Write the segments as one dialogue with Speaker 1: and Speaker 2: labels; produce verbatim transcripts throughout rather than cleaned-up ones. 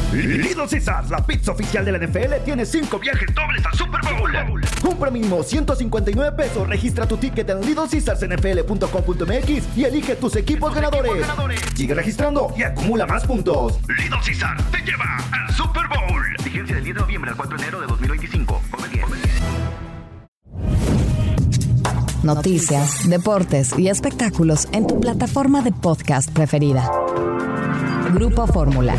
Speaker 1: Little Caesars, la pizza oficial de la N F L, tiene cinco viajes dobles al Super Bowl. Compra mínimo ciento cincuenta y nueve pesos, registra tu ticket en little caesars n f l punto com punto m x y elige tus equipos ganadores. equipos ganadores. Sigue registrando y acumula más puntos. Little Caesars te lleva al Super Bowl. Vigencia del diez de noviembre al cuatro de enero de dos mil veinticinco. Come bien.
Speaker 2: Noticias, deportes y espectáculos en tu plataforma de podcast preferida. Grupo Fórmula.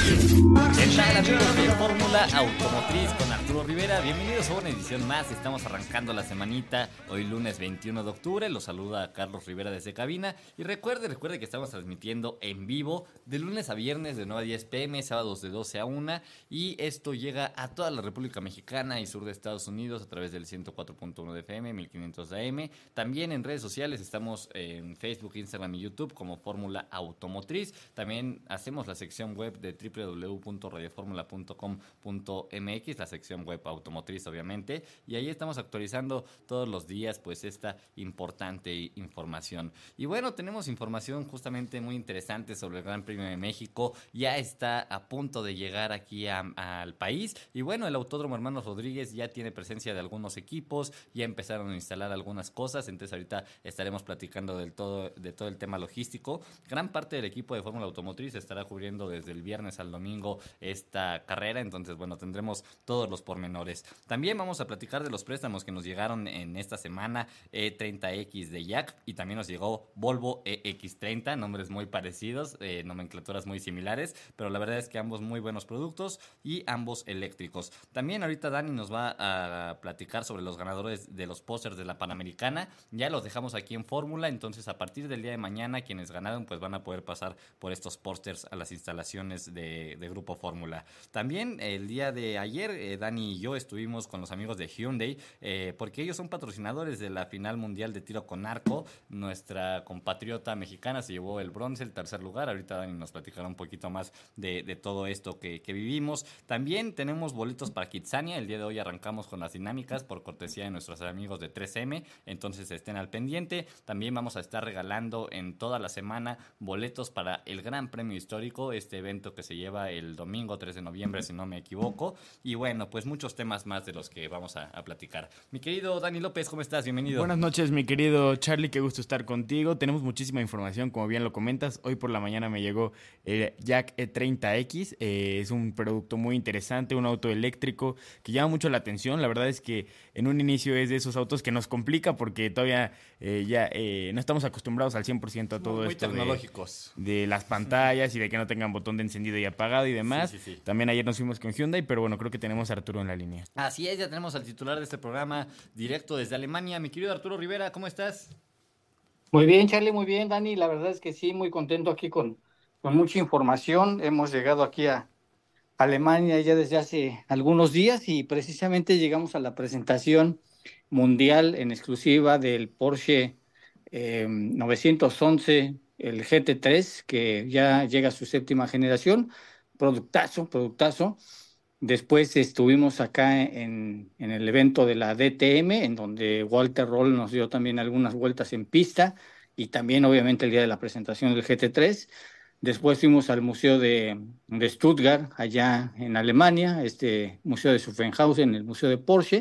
Speaker 3: ¿Qué tal, amigos de Fórmula Automotriz con Arturo Rivera? Bienvenidos a una edición más. Estamos arrancando la semanita. Hoy lunes veintiuno de octubre. Los saluda Carlos Rivera desde cabina. Y recuerde, recuerde que estamos transmitiendo en vivo de lunes a viernes de nueve a diez pm, sábados de doce a una. Y esto llega a toda la República Mexicana y sur de Estados Unidos a través del ciento cuatro punto uno de F M, mil quinientos A M. También en redes sociales estamos en Facebook, Instagram y YouTube como Fórmula Automotriz. También hacemos la sección web de doble u doble u doble u punto radio fórmula punto com punto m x, la sección web automotriz obviamente, y ahí estamos actualizando todos los días pues esta importante información. Y bueno, tenemos información justamente muy interesante sobre el Gran Premio de México. Ya está a punto de llegar aquí a, a, al país, y bueno, el Autódromo Hermanos Rodríguez ya tiene presencia de algunos equipos, ya empezaron a instalar algunas cosas, entonces ahorita estaremos platicando del todo, de todo el tema logístico. Gran parte del equipo de Fórmula Automotriz estará cubriendo desde el viernes al domingo esta carrera, entonces bueno, tendremos todos los pormenores. También vamos a platicar de los préstamos que nos llegaron en esta semana, E treinta X de Jack, y también nos llegó Volvo E X treinta, nombres muy parecidos, eh, nomenclaturas muy similares, pero la verdad es que ambos muy buenos productos y ambos eléctricos. También ahorita Dani nos va a platicar sobre los ganadores de los pósters de la Panamericana. Ya los dejamos aquí en Fórmula, entonces a partir del día de mañana quienes ganaron pues van a poder pasar por estos pósters a las instalaciones de, de Grupo Fórmula. También el día de ayer eh, Dani y yo estuvimos con los amigos de Hyundai eh, porque ellos son patrocinadores de la final mundial de tiro con arco. Nuestra compatriota mexicana se llevó el bronce, el tercer lugar. Ahorita Dani nos platicará un poquito más de, de todo esto que, que vivimos. También tenemos boletos para Kitsania. El día de hoy arrancamos con las dinámicas por cortesía de nuestros amigos de tres eme, entonces estén al pendiente. También vamos a estar regalando en toda la semana boletos para el Gran Premio Histórico, este evento que se lleva el domingo tres de noviembre, si no me equivoco. Y bueno, pues muchos temas más de los que vamos a, a platicar. Mi querido Dani López, ¿cómo estás? Bienvenido.
Speaker 4: Buenas noches, mi querido Charlie, qué gusto estar contigo. Tenemos muchísima información, como bien lo comentas. Hoy por la mañana me llegó el Jack E treinta X. Eh, es un producto muy interesante, un auto eléctrico que llama mucho la atención. La verdad es que en un inicio es de esos autos que nos complica porque todavía eh, ya eh, no estamos acostumbrados al cien por ciento a todo
Speaker 3: muy
Speaker 4: esto
Speaker 3: tecnológicos.
Speaker 4: De, de las pantallas y de que no tengan botón de encendido y apagado y demás. Sí, sí, sí. También ayer nos fuimos con Hyundai, pero bueno, creo que tenemos a Arturo en la línea.
Speaker 3: Así es, ya tenemos al titular de este programa directo desde Alemania. Mi querido Arturo Rivera, ¿cómo estás?
Speaker 5: Muy bien, Charlie, muy bien, Dani. La verdad es que sí, muy contento aquí con, con mucha información. Hemos llegado aquí a Alemania ya desde hace algunos días y precisamente llegamos a la presentación mundial en exclusiva del Porsche eh, novecientos once, el G T tres, que ya llega a su séptima generación. Productazo, productazo. Después estuvimos acá en, en el evento de la D T M, en donde Walter Roll nos dio también algunas vueltas en pista, y también obviamente el día de la presentación del G T tres. Después fuimos al Museo de, de Stuttgart, allá en Alemania, este Museo de Zuffenhausen, el Museo de Porsche.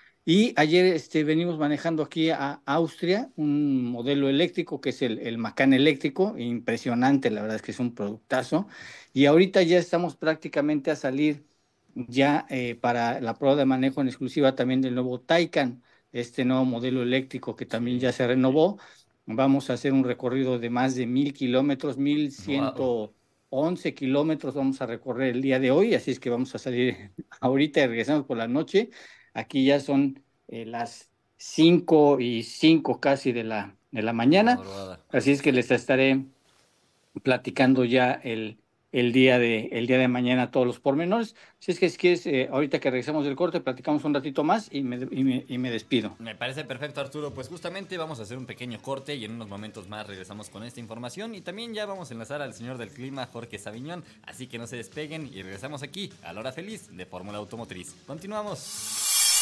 Speaker 5: Y ayer este, venimos manejando aquí a Austria un modelo eléctrico que es el, el Macan eléctrico, impresionante, la verdad es que es un productazo. Y ahorita ya estamos prácticamente a salir ya eh, para la prueba de manejo en exclusiva también del nuevo Taycan, este nuevo modelo eléctrico que también ya se renovó. Vamos a hacer un recorrido de más de mil kilómetros, mil ciento once wow. kilómetros vamos a recorrer el día de hoy, así es que vamos a salir ahorita y regresamos por la noche. Aquí ya son eh, las cinco y cinco casi de la, de la mañana, así es que les estaré platicando ya el, el, día, de, el día de mañana todos los pormenores. Si es que es que es, eh, ahorita que regresamos del corte platicamos un ratito más y me, y, me, y me despido.
Speaker 3: Me parece perfecto, Arturo. Pues justamente vamos a hacer un pequeño corte y en unos momentos más regresamos con esta información y también ya vamos a enlazar al señor del clima, Jorge Saviñón, así que no se despeguen y regresamos aquí a la hora feliz de Fórmula Automotriz. Continuamos.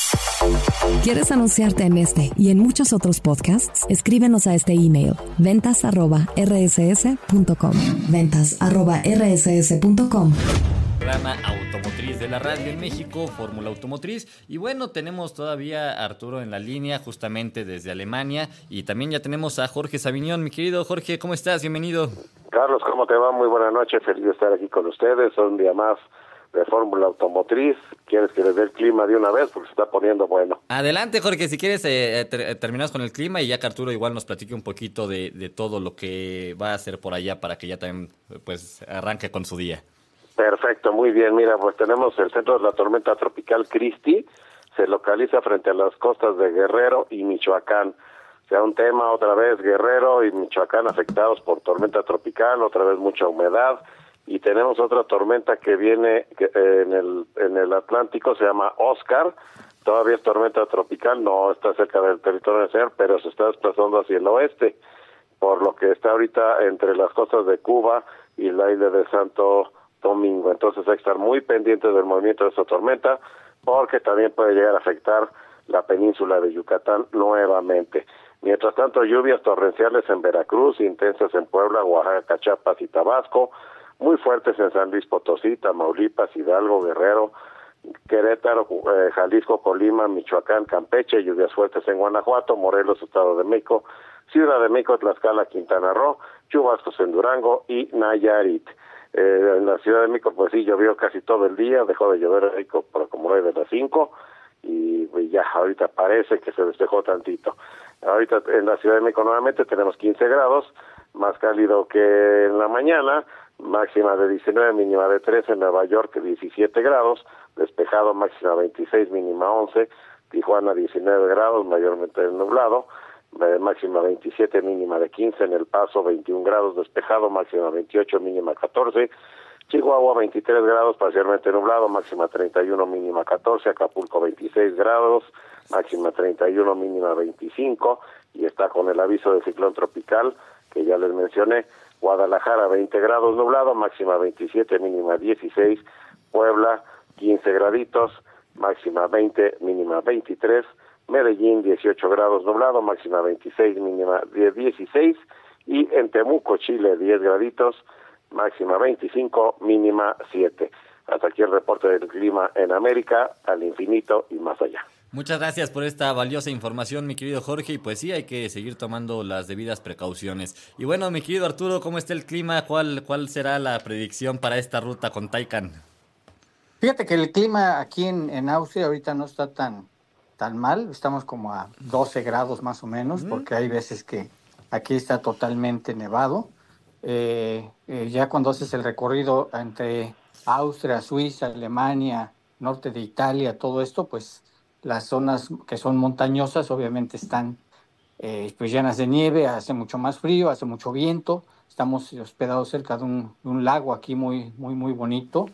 Speaker 2: ¿Quieres anunciarte en este y en muchos otros podcasts? Escríbenos a este email, ventas arroba r s s punto com. ventas arroba r s s punto com.
Speaker 3: programa automotriz de la radio en México, Fórmula Automotriz. Y bueno, tenemos todavía a Arturo en la línea, justamente desde Alemania. Y también ya tenemos a Jorge Sabiñón. Mi querido Jorge, ¿cómo estás? Bienvenido.
Speaker 6: Carlos, ¿cómo te va? Muy buena noche, feliz de estar aquí con ustedes. Un día más de Fórmula Automotriz. ¿Quieres que les dé el clima de una vez? Porque se está poniendo bueno.
Speaker 3: Adelante, Jorge, si quieres eh, ter- terminamos con el clima y ya que Arturo igual nos platique un poquito de, de todo lo que va a hacer por allá para que ya también pues arranque con su día.
Speaker 6: Perfecto, muy bien. Mira, pues tenemos el centro de la tormenta tropical Christy. Se localiza frente a las costas de Guerrero y Michoacán. O sea, un tema otra vez, Guerrero y Michoacán afectados por tormenta tropical, otra vez mucha humedad. Y tenemos otra tormenta que viene que, eh, en el en el Atlántico, se llama Oscar. Todavía es tormenta tropical, no está cerca del territorio nacional, pero se está desplazando hacia el oeste, por lo que está ahorita entre las costas de Cuba y la isla de Santo Domingo. Entonces hay que estar muy pendientes del movimiento de esta tormenta, porque también puede llegar a afectar la península de Yucatán nuevamente. Mientras tanto, lluvias torrenciales en Veracruz, intensas en Puebla, Oaxaca, Chiapas y Tabasco, muy fuertes en San Luis Potosí, Tamaulipas, Hidalgo, Guerrero, Querétaro, eh, Jalisco, Colima, Michoacán, Campeche, lluvias fuertes en Guanajuato, Morelos, Estado de México, Ciudad de México, Tlaxcala, Quintana Roo, chubascos en Durango y Nayarit. Eh, en la Ciudad de México, pues sí, llovió casi todo el día, dejó de llover en México por como nueve de las cinco, y pues ya ahorita parece que se despejó tantito. Ahorita en la Ciudad de México nuevamente tenemos quince grados, más cálido que en la mañana, máxima de diecinueve, mínima de trece, en Nueva York diecisiete grados, despejado, máxima veintiséis, mínima once, Tijuana diecinueve grados, mayormente nublado, eh, máxima veintisiete, mínima de quince, en El Paso veintiún grados, despejado, máxima veintiocho, mínima catorce, Chihuahua veintitrés grados, parcialmente nublado, máxima treinta y uno, mínima catorce, Acapulco veintiséis grados, máxima treinta y uno, mínima veinticinco, y está con el aviso de ciclón tropical, que ya les mencioné. Guadalajara veinte grados nublado, máxima veintisiete, mínima dieciséis, Puebla quince graditos, máxima veinte, mínima veintitrés, Medellín dieciocho grados nublado, máxima veintiséis, mínima dieciséis, y en Temuco, Chile, diez graditos, máxima veinticinco, mínima siete. Hasta aquí el reporte del clima en América, al infinito y más allá.
Speaker 3: Muchas gracias por esta valiosa información, mi querido Jorge, y pues sí, hay que seguir tomando las debidas precauciones. Y bueno, mi querido Arturo, ¿cómo está el clima? ¿Cuál, cuál será la predicción para esta ruta con Taycan?
Speaker 5: Fíjate que el clima aquí en, en Austria ahorita no está tan, tan mal, estamos como a doce grados más o menos, mm. porque hay veces que aquí está totalmente nevado. Eh, eh, ya cuando haces el recorrido entre Austria, Suiza, Alemania, norte de Italia, todo esto, pues las zonas que son montañosas obviamente están eh, pues llenas de nieve, hace mucho más frío, hace mucho viento. Estamos hospedados cerca de un, de un lago aquí muy, muy, muy bonito.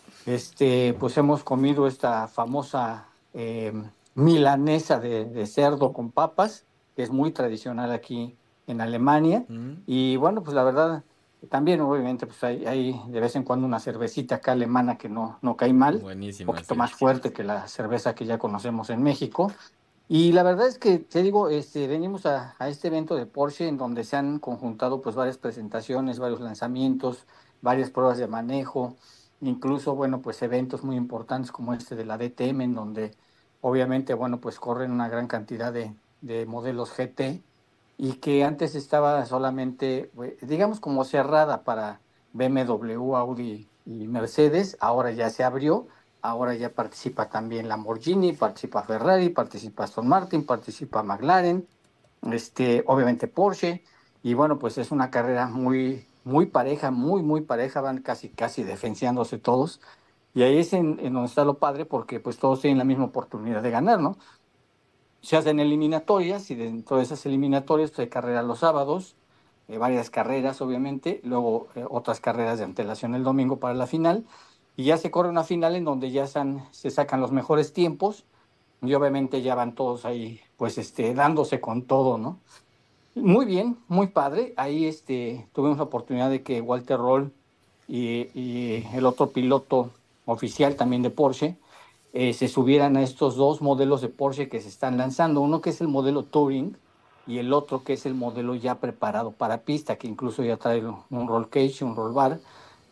Speaker 5: Este, pues hemos comido esta famosa eh, milanesa de, de cerdo con papas, que es muy tradicional aquí en Alemania. Mm. Y bueno, pues la verdad, también obviamente pues hay, hay de vez en cuando una cervecita acá alemana que no, no cae mal.
Speaker 3: Buenísima,
Speaker 5: un poquito
Speaker 3: sí.
Speaker 5: más fuerte que la cerveza que ya conocemos en México. Y la verdad es que, te digo, este, venimos a, a este evento de Porsche en donde se han conjuntado pues varias presentaciones, varios lanzamientos, varias pruebas de manejo, incluso, bueno, pues eventos muy importantes como este de la D T M, en donde obviamente, bueno, pues corren una gran cantidad de, de modelos G T, y que antes estaba solamente, digamos, como cerrada para B M W, Audi y Mercedes. Ahora ya se abrió, ahora ya participa también Lamborghini, participa Ferrari, participa Aston Martin, participa McLaren, este, obviamente Porsche, y bueno, pues es una carrera muy, muy pareja, muy, muy pareja, van casi, casi defenciándose todos, y ahí es en, en donde está lo padre, porque pues todos tienen la misma oportunidad de ganar, ¿no? Se hacen eliminatorias, y dentro de esas eliminatorias pues, hay carreras los sábados, eh, varias carreras obviamente, luego eh, otras carreras de antelación el domingo para la final, y ya se corre una final en donde ya están, se sacan los mejores tiempos, y obviamente ya van todos ahí pues este dándose con todo, ¿no? Muy bien, muy padre. Ahí este tuvimos la oportunidad de que Walter Roll y, y el otro piloto oficial también de Porsche Eh, se subieran a estos dos modelos de Porsche que se están lanzando, uno que es el modelo Touring y el otro que es el modelo ya preparado para pista, que incluso ya trae un roll cage, un roll bar,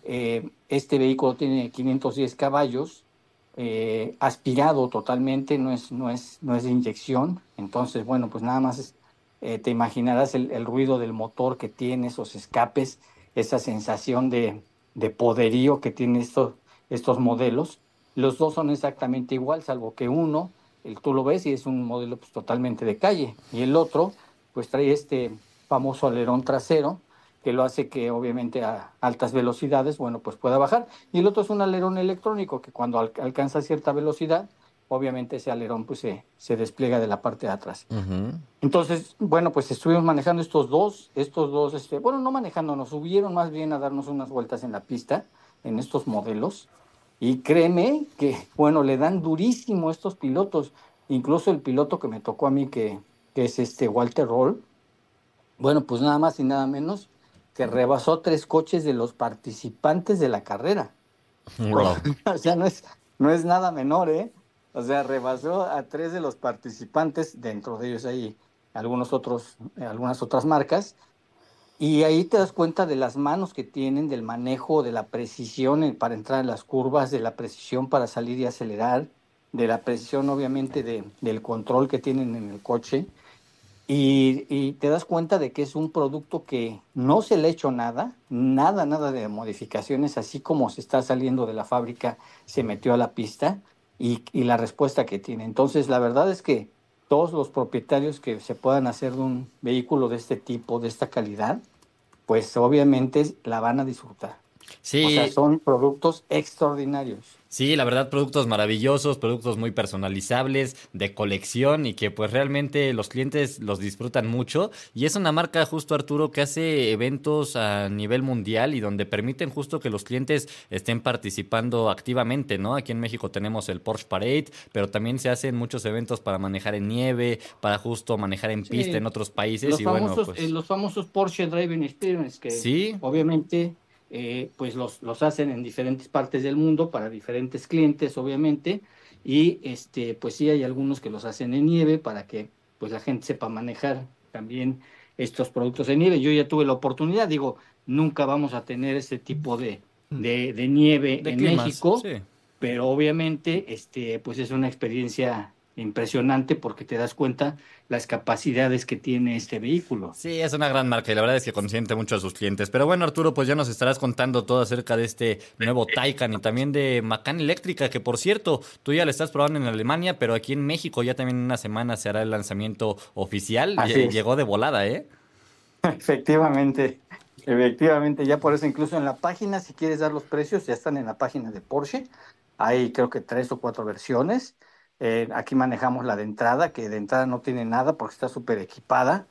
Speaker 5: eh, este vehículo tiene quinientos diez caballos, eh, aspirado totalmente, no es, no es, no es de inyección. Entonces, bueno, pues nada más eh, te imaginarás el, el ruido del motor que tiene, esos escapes, esa sensación de, de poderío que tienen estos, estos modelos. Los dos son exactamente igual, salvo que uno, el, tú lo ves y es un modelo pues, totalmente de calle, y el otro pues trae este famoso alerón trasero, que lo hace que obviamente a altas velocidades, bueno, pues pueda bajar. Y el otro es un alerón electrónico que cuando al, alcanza cierta velocidad, obviamente ese alerón pues se, se despliega de la parte de atrás.
Speaker 3: Ujú.
Speaker 5: Entonces, bueno, pues estuvimos manejando estos dos, estos dos, este, bueno, no manejando, nos subieron más bien a darnos unas vueltas en la pista, en estos modelos, y créeme que, bueno, le dan durísimo estos pilotos, incluso el piloto que me tocó a mí, que, que es este Walter Roll, bueno, pues nada más y nada menos que rebasó tres coches de los participantes de la carrera.
Speaker 3: Wow.
Speaker 5: O sea, no es, no es nada menor, ¿eh? O sea, rebasó a tres de los participantes, dentro de ellos hay algunos otros, eh, algunas otras marcas, y ahí te das cuenta de las manos que tienen, del manejo, de la precisión en- para entrar en las curvas, de la precisión para salir y acelerar, de la precisión obviamente de, del control que tienen en el coche. Y, y te das cuenta de que es un producto que no se le ha hecho nada, nada, nada de modificaciones, así como se está saliendo de la fábrica, se metió a la pista y, y la respuesta que tiene. Entonces, la verdad es que todos los propietarios que se puedan hacer de un vehículo de este tipo, de esta calidad, pues obviamente la van a disfrutar. O sea,
Speaker 3: Sí,
Speaker 5: son productos extraordinarios.
Speaker 3: sí, la verdad, productos maravillosos, productos muy personalizables, de colección y que pues realmente los clientes los disfrutan mucho. Y es una marca justo, Arturo, que hace eventos a nivel mundial y donde permiten justo que los clientes estén participando activamente, ¿no? Aquí en México tenemos el Porsche Parade, pero también se hacen muchos eventos para manejar en nieve, para justo manejar en pista en
Speaker 5: Sí,
Speaker 3: otros países
Speaker 5: los
Speaker 3: y bueno,
Speaker 5: famosos, eh,
Speaker 3: pues
Speaker 5: los famosos Porsche Driving Experience, que
Speaker 3: sí.
Speaker 5: obviamente eh, pues los, los hacen en diferentes partes del mundo para diferentes clientes, obviamente, y este, pues sí hay algunos que los hacen en nieve para que pues la gente sepa manejar también estos productos en nieve. Yo ya tuve la oportunidad, digo, nunca vamos a tener ese tipo de, de, de nieve
Speaker 3: De
Speaker 5: en
Speaker 3: climas,
Speaker 5: México,
Speaker 3: sí.
Speaker 5: pero obviamente este, pues es una experiencia impresionante porque te das cuenta las capacidades que tiene este vehículo.
Speaker 3: Sí, es una gran marca y la verdad es que consiente mucho a sus clientes. Pero bueno, Arturo, pues ya nos estarás contando todo acerca de este nuevo Taycan y también de Macan Eléctrica, que por cierto, tú ya la estás probando en Alemania, pero aquí en México ya también en una semana se hará el lanzamiento oficial.
Speaker 5: Así
Speaker 3: Lle-
Speaker 5: es.
Speaker 3: Llegó de volada, ¿eh?
Speaker 5: Efectivamente, efectivamente, ya por eso incluso en la página, si quieres dar los precios, ya están en la página de Porsche. Hay creo que tres o cuatro versiones. Eh, aquí manejamos la de entrada, que de entrada no tiene nada porque está súper equipada.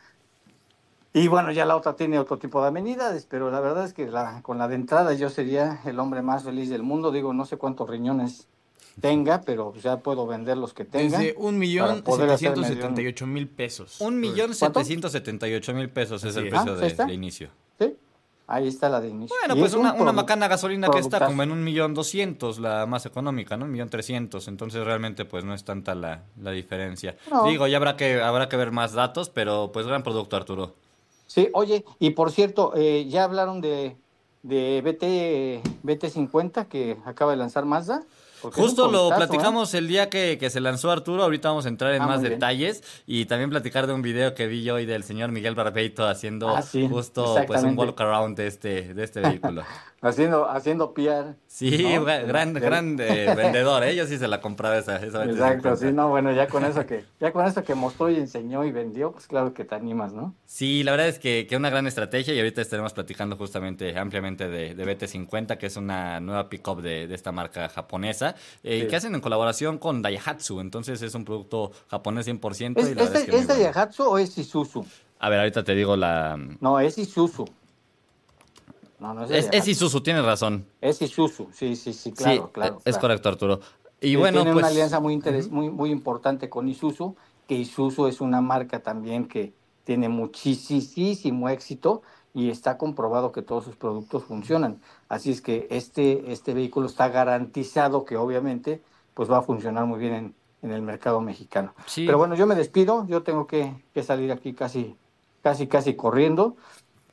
Speaker 5: Y bueno, ya la otra tiene otro tipo de amenidades, pero la verdad es que la, con la de entrada yo sería el hombre más feliz del mundo. Digo, no sé cuántos riñones tenga, pero ya puedo vender los que tenga
Speaker 4: Desde un
Speaker 5: para
Speaker 4: millón
Speaker 5: poder
Speaker 4: setecientos
Speaker 5: hacerme de
Speaker 4: setenta y
Speaker 5: un...
Speaker 4: ocho mil pesos.
Speaker 3: Un millón
Speaker 5: ¿Cuánto?
Speaker 3: setecientos setenta y ocho mil pesos es
Speaker 4: Así
Speaker 3: el
Speaker 4: es.
Speaker 3: precio
Speaker 5: Ah, pues
Speaker 3: de,
Speaker 5: ahí está.
Speaker 3: de inicio.
Speaker 5: Sí, ahí está la de inicio.
Speaker 3: Bueno,
Speaker 5: Y
Speaker 3: pues
Speaker 5: es
Speaker 3: una,
Speaker 5: un
Speaker 3: una
Speaker 5: produ-
Speaker 3: Macana gasolina que está
Speaker 5: productazo.
Speaker 3: como en un millón doscientos, la más económica, ¿no? Un millón trescientos. Entonces realmente pues no es tanta la, la diferencia.
Speaker 5: No.
Speaker 3: Digo, ya habrá que, habrá que ver más datos, pero pues gran producto, Arturo.
Speaker 5: Sí, oye, y por cierto, eh, ya hablaron de, de B T, B T cincuenta que acaba de lanzar Mazda. Porque es un
Speaker 3: Justo lo
Speaker 5: productazo, ¿eh?
Speaker 3: platicamos el día que, que se lanzó Arturo, ahorita vamos a entrar en
Speaker 5: Ah,
Speaker 3: más
Speaker 5: muy bien.
Speaker 3: detalles y también platicar de un video que vi hoy del señor Miguel Barbeito haciendo
Speaker 5: Ah, sí,
Speaker 3: justo pues un
Speaker 5: exactamente.
Speaker 3: walk around de este, de este vehículo.
Speaker 5: Haciendo, haciendo P R.
Speaker 3: Sí,
Speaker 5: ¿no?
Speaker 3: gra- gran,
Speaker 5: De-
Speaker 3: gran eh, vendedor, ¿eh? Yo sí se la compraba esa, esa B T
Speaker 5: Exacto,
Speaker 3: cincuenta.
Speaker 5: sí, no, bueno, ya con eso que, ya con eso que mostró y enseñó y vendió, pues claro que te animas, ¿no?
Speaker 3: Sí, la verdad es que, que una gran estrategia y ahorita estaremos platicando justamente ampliamente de, de B T cincuenta, que es una nueva pick-up de, de esta marca japonesa, eh,
Speaker 5: Sí.
Speaker 3: que hacen en colaboración con Daihatsu, entonces es un producto japonés cien por ciento
Speaker 5: ¿Es,
Speaker 3: y la
Speaker 5: es,
Speaker 3: verdad es
Speaker 5: de-
Speaker 3: que
Speaker 5: es
Speaker 3: muy
Speaker 5: de
Speaker 3: bueno.
Speaker 5: Daihatsu o es Isuzu?
Speaker 3: A ver, ahorita te digo la...
Speaker 5: No, es Isuzu. No, no es de
Speaker 3: Es, es
Speaker 5: Daihatsu.
Speaker 3: Isuzu, tienes razón.
Speaker 5: Es Isuzu, sí, sí, sí, claro,
Speaker 3: Sí,
Speaker 5: claro.
Speaker 3: es
Speaker 5: claro.
Speaker 3: correcto, Arturo. Y
Speaker 5: Sí,
Speaker 3: bueno,
Speaker 5: tiene
Speaker 3: pues...
Speaker 5: una alianza muy, interes- muy, muy importante con Isuzu, que Isuzu es una marca también que tiene muchísimo éxito y está comprobado que todos sus productos funcionan. Así es que este, este vehículo está garantizado que obviamente pues va a funcionar muy bien en, en el mercado mexicano.
Speaker 3: Sí.
Speaker 5: Pero bueno, yo me despido, yo tengo que, que salir aquí casi, casi, casi corriendo.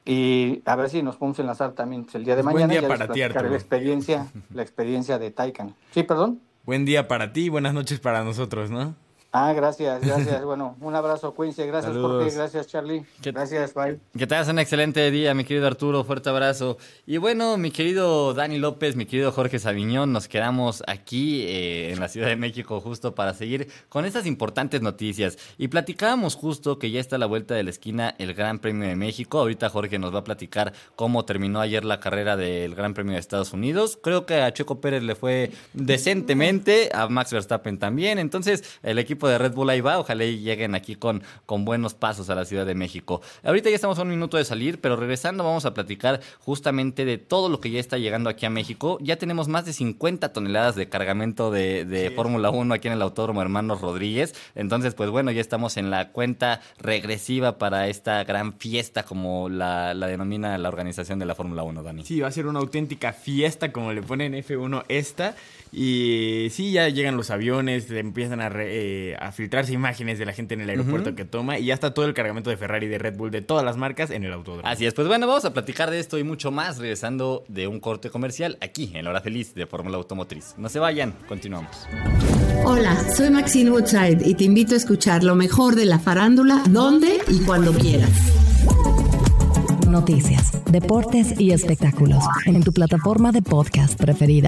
Speaker 5: Y a ver si nos podemos enlazar también pues, el día de
Speaker 4: Buen
Speaker 5: mañana.
Speaker 4: día
Speaker 5: Ya
Speaker 4: para
Speaker 5: les
Speaker 4: ti,
Speaker 5: platicaré
Speaker 4: Arturo.
Speaker 5: la experiencia, la experiencia de Taycan. Sí, perdón.
Speaker 4: Buen día para ti y buenas noches para nosotros, ¿no?
Speaker 5: Ah, gracias, gracias. Bueno, un abrazo, cuídense. Gracias,
Speaker 3: Saludos.
Speaker 5: Jorge. Gracias, Charlie.
Speaker 3: ¿Qué-
Speaker 5: Gracias, bye.
Speaker 3: Que tengas un excelente día, mi querido Arturo, fuerte abrazo. Y bueno, mi querido Dani López, mi querido Jorge Saviñón, nos quedamos aquí eh, en la Ciudad de México justo para seguir con estas importantes noticias. Y platicábamos justo que ya está a la vuelta de la esquina el Gran Premio de México. Ahorita Jorge nos va a platicar cómo terminó ayer la carrera del Gran Premio de Estados Unidos. Creo que a Checo Pérez le fue decentemente, a Max Verstappen también. Entonces, el equipo de Red Bull ahí va. Ojalá y lleguen aquí con, con buenos pasos a la Ciudad de México. Ahorita ya estamos a un minuto de salir, pero regresando vamos a platicar justamente de todo lo que ya está llegando aquí a México. Ya tenemos más de cincuenta toneladas de cargamento de, de sí. Fórmula uno aquí en el Autódromo Hermanos Rodríguez. Entonces, pues bueno, ya estamos en la cuenta regresiva para esta gran fiesta, como la, la denomina la organización de la Fórmula uno, Dani.
Speaker 4: Sí, va a ser una auténtica fiesta, como le ponen F uno esta. Y sí, ya llegan los aviones, empiezan a, re, eh, a filtrarse imágenes de la gente en el aeropuerto uh-huh. que toma, y ya está todo el cargamento de Ferrari, de Red Bull, de todas las marcas en el autódromo.
Speaker 3: Así es, pues bueno, vamos a platicar de esto y mucho más regresando de un corte comercial aquí en La Hora Feliz de Fórmula Automotriz. No se vayan, continuamos.
Speaker 7: Hola, soy Maxine Woodside y te invito a escuchar lo mejor de la farándula, donde y cuando quieras.
Speaker 2: Noticias, deportes y espectáculos en tu plataforma de podcast preferida.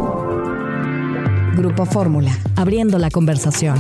Speaker 2: Grupo Fórmula, abriendo la conversación.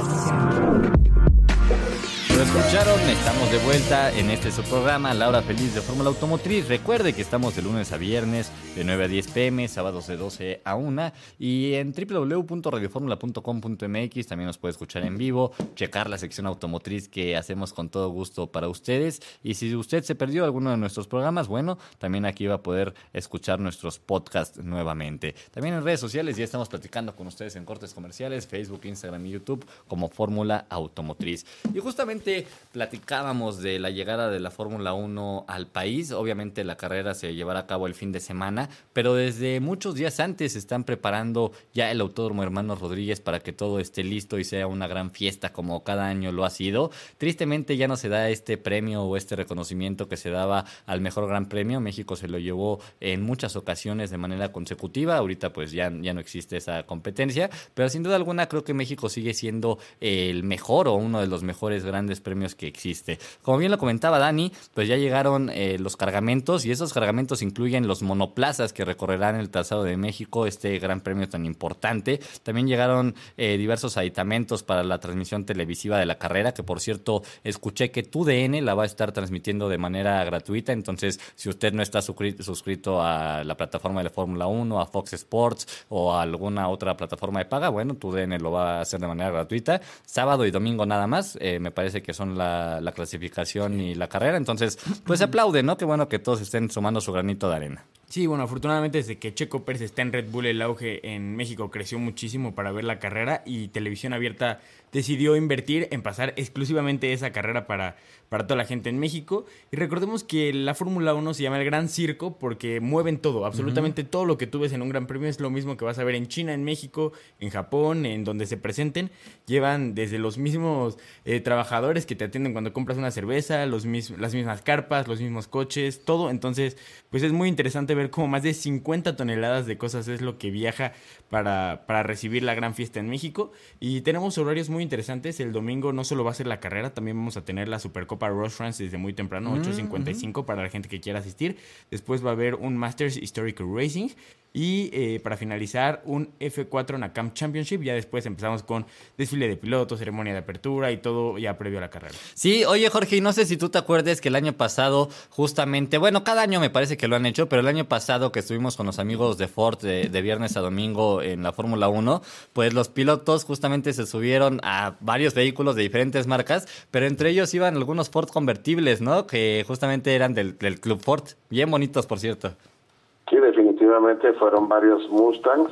Speaker 3: Lo escucharon, estamos de vuelta en este su programa, La Hora Feliz de Fórmula Automotriz. Recuerde que estamos de lunes a viernes de nueve a diez pm, sábados de doce a una, y en doble u doble u doble u punto radio fórmula punto com punto m x también nos puede escuchar en vivo, checar la sección automotriz que hacemos con todo gusto para ustedes. Y si usted se perdió alguno de nuestros programas, bueno, también aquí va a poder escuchar nuestros podcasts nuevamente. También en redes sociales ya estamos platicando con ustedes en cortes comerciales, Facebook, Instagram y YouTube como Fórmula Automotriz. Y justamente platicábamos de la llegada de la Fórmula uno al país. Obviamente la carrera se llevará a cabo el fin de semana, pero desde muchos días antes se están preparando ya el Autódromo Hermanos Rodríguez para que todo esté listo y sea una gran fiesta como cada año lo ha sido. Tristemente ya no se da este premio o este reconocimiento que se daba al mejor gran premio. México se lo llevó en muchas ocasiones de manera consecutiva. Ahorita pues ya, ya no existe esa competencia, pero sin duda alguna creo que México sigue siendo el mejor o uno de los mejores grandes premios que existe. Como bien lo comentaba Dani, pues ya llegaron eh, los cargamentos, y esos cargamentos incluyen los monoplazas que recorrerán el trazado de México, este gran premio tan importante. También llegaron eh, diversos aditamentos para la transmisión televisiva de la carrera, que por cierto escuché que T U D N la va a estar transmitiendo de manera gratuita. Entonces, si usted no está suscrito, suscrito a la plataforma de la Fórmula uno, a Fox Sports o a alguna otra plataforma de paga, bueno, T U D N lo va a hacer de manera gratuita. Sábado y domingo nada más, eh, me parece que que son la, la clasificación y la carrera. Entonces, pues se aplaude, ¿no? Qué bueno que todos estén sumando su granito de arena.
Speaker 4: Sí, bueno, afortunadamente desde que Checo Pérez está en Red Bull, el auge en México creció muchísimo para ver la carrera, y Televisión Abierta decidió invertir en pasar exclusivamente esa carrera para, para toda la gente en México. Y recordemos que la Fórmula uno se llama el Gran Circo porque mueven todo, absolutamente uh-huh. todo lo que tú ves en un gran premio es lo mismo que vas a ver en China, en México, en Japón, en donde se presenten. Llevan desde los mismos eh, trabajadores que te atienden cuando compras una cerveza, los mis- las mismas carpas, los mismos coches, todo. Entonces, pues es muy interesante ver cómo más de cincuenta toneladas de cosas es lo que viaja para, para recibir la gran fiesta en México. Y tenemos horarios muy interesantes. El domingo no solo va a ser la carrera, también vamos a tener la Supercopa Roche France desde muy temprano, mm-hmm. ocho cincuenta y cinco para la gente que quiera asistir. Después va a haber un Masters Historical Racing. Y eh, para finalizar, un F cuatro NACAM Championship. Ya después empezamos con desfile de pilotos, ceremonia de apertura y todo ya previo a la carrera.
Speaker 3: Sí, oye Jorge, y no sé si tú te acuerdes que el año pasado justamente, bueno, cada año me parece que lo han hecho, pero el año pasado que estuvimos con los amigos de Ford de, de viernes a domingo en la Fórmula uno, pues los pilotos justamente se subieron a varios vehículos de diferentes marcas, pero entre ellos iban algunos Ford convertibles, ¿no? Que justamente eran del, del Club Ford, bien bonitos, por cierto.
Speaker 6: Sí, definitivamente fueron varios Mustangs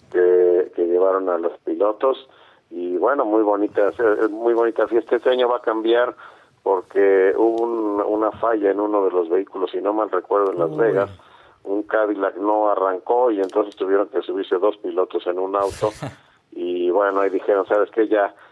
Speaker 6: que, que llevaron a los pilotos, y bueno, muy bonita, muy bonita fiesta. Este año va a cambiar porque hubo un, una falla en uno de los vehículos, si no mal recuerdo, en Las Uy. Vegas. Un Cadillac no arrancó y entonces tuvieron que subirse dos pilotos en un auto y bueno, ahí dijeron, ¿sabes qué? Ya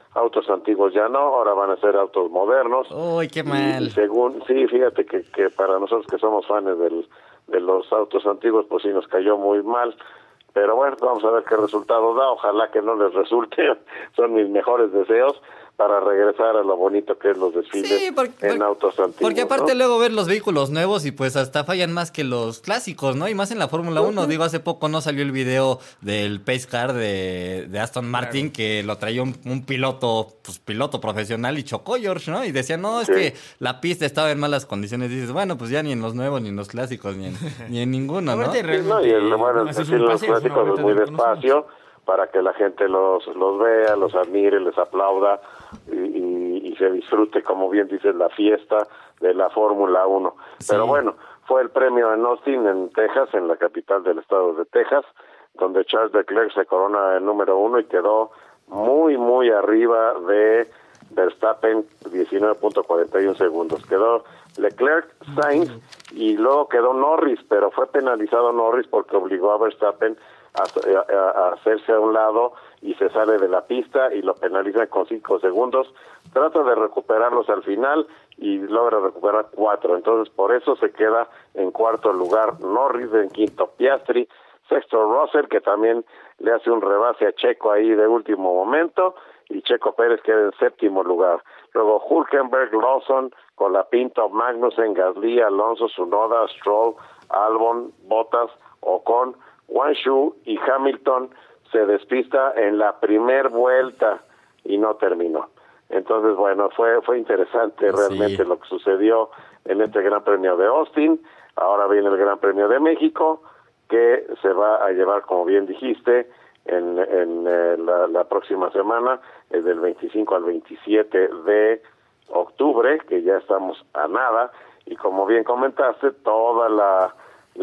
Speaker 6: autos antiguos ya no, ahora van a ser autos modernos.
Speaker 3: Uy, qué mal.
Speaker 6: Y, y según, sí, fíjate que, que para nosotros que somos fans del, de los autos antiguos, pues sí nos cayó muy mal. Pero bueno, vamos a ver qué resultado da, ojalá que no les resulte, son mis mejores deseos para regresar a lo bonito que es los desfiles
Speaker 3: sí, porque,
Speaker 6: en
Speaker 3: porque,
Speaker 6: autos antiguos.
Speaker 3: Porque aparte
Speaker 6: ¿no?
Speaker 3: luego ver los vehículos nuevos y pues hasta fallan más que los clásicos, ¿no? Y más en la Fórmula uno, digo, hace poco no salió el video del Pace Car de, de Aston Martin, claro, que lo traía un, un piloto, pues piloto profesional y chocó George, ¿no? Y decía, no, es sí. que la pista estaba en malas condiciones. Y dices, bueno, pues ya ni en los nuevos, ni en los clásicos, ni en, ni en ninguno, ¿no?
Speaker 6: Sí, no, y el, bueno, no, el, los clásicos es muy despacio para que la gente los, los vea, los admire, les aplauda y, y, y se disfrute, como bien dices, la fiesta de la Fórmula uno. Sí. Pero bueno, fue el premio en Austin, en Texas, en la capital del estado de Texas, donde Charles Leclerc se corona el número uno y quedó muy, muy arriba de Verstappen, diecinueve punto cuarenta y uno segundos. Quedó Leclerc, Sainz y luego quedó Norris, pero fue penalizado Norris porque obligó a Verstappen a, a, a hacerse a un lado y se sale de la pista y lo penalizan con cinco segundos. Trata de recuperarlos al final y logra recuperar cuatro. Entonces, por eso se queda en cuarto lugar Norris, en quinto Piastri, sexto Russell, que también le hace un rebase a Checo ahí de último momento, y Checo Pérez queda en séptimo lugar. Luego Hülkenberg, Lawson, Colapinto, Magnussen, Gasly, Alonso, Tsunoda, Stroll, Albon, Bottas, Ocon, Guanyu y Hamilton se despista en la primer vuelta y no terminó. Entonces, bueno, fue fue interesante realmente sí. lo que sucedió en este Gran Premio de Austin. Ahora viene el Gran Premio de México, que se va a llevar, como bien dijiste, en, en eh, la, la próxima semana, es del veinticinco al veintisiete de octubre, que ya estamos a nada, y como bien comentaste, toda la,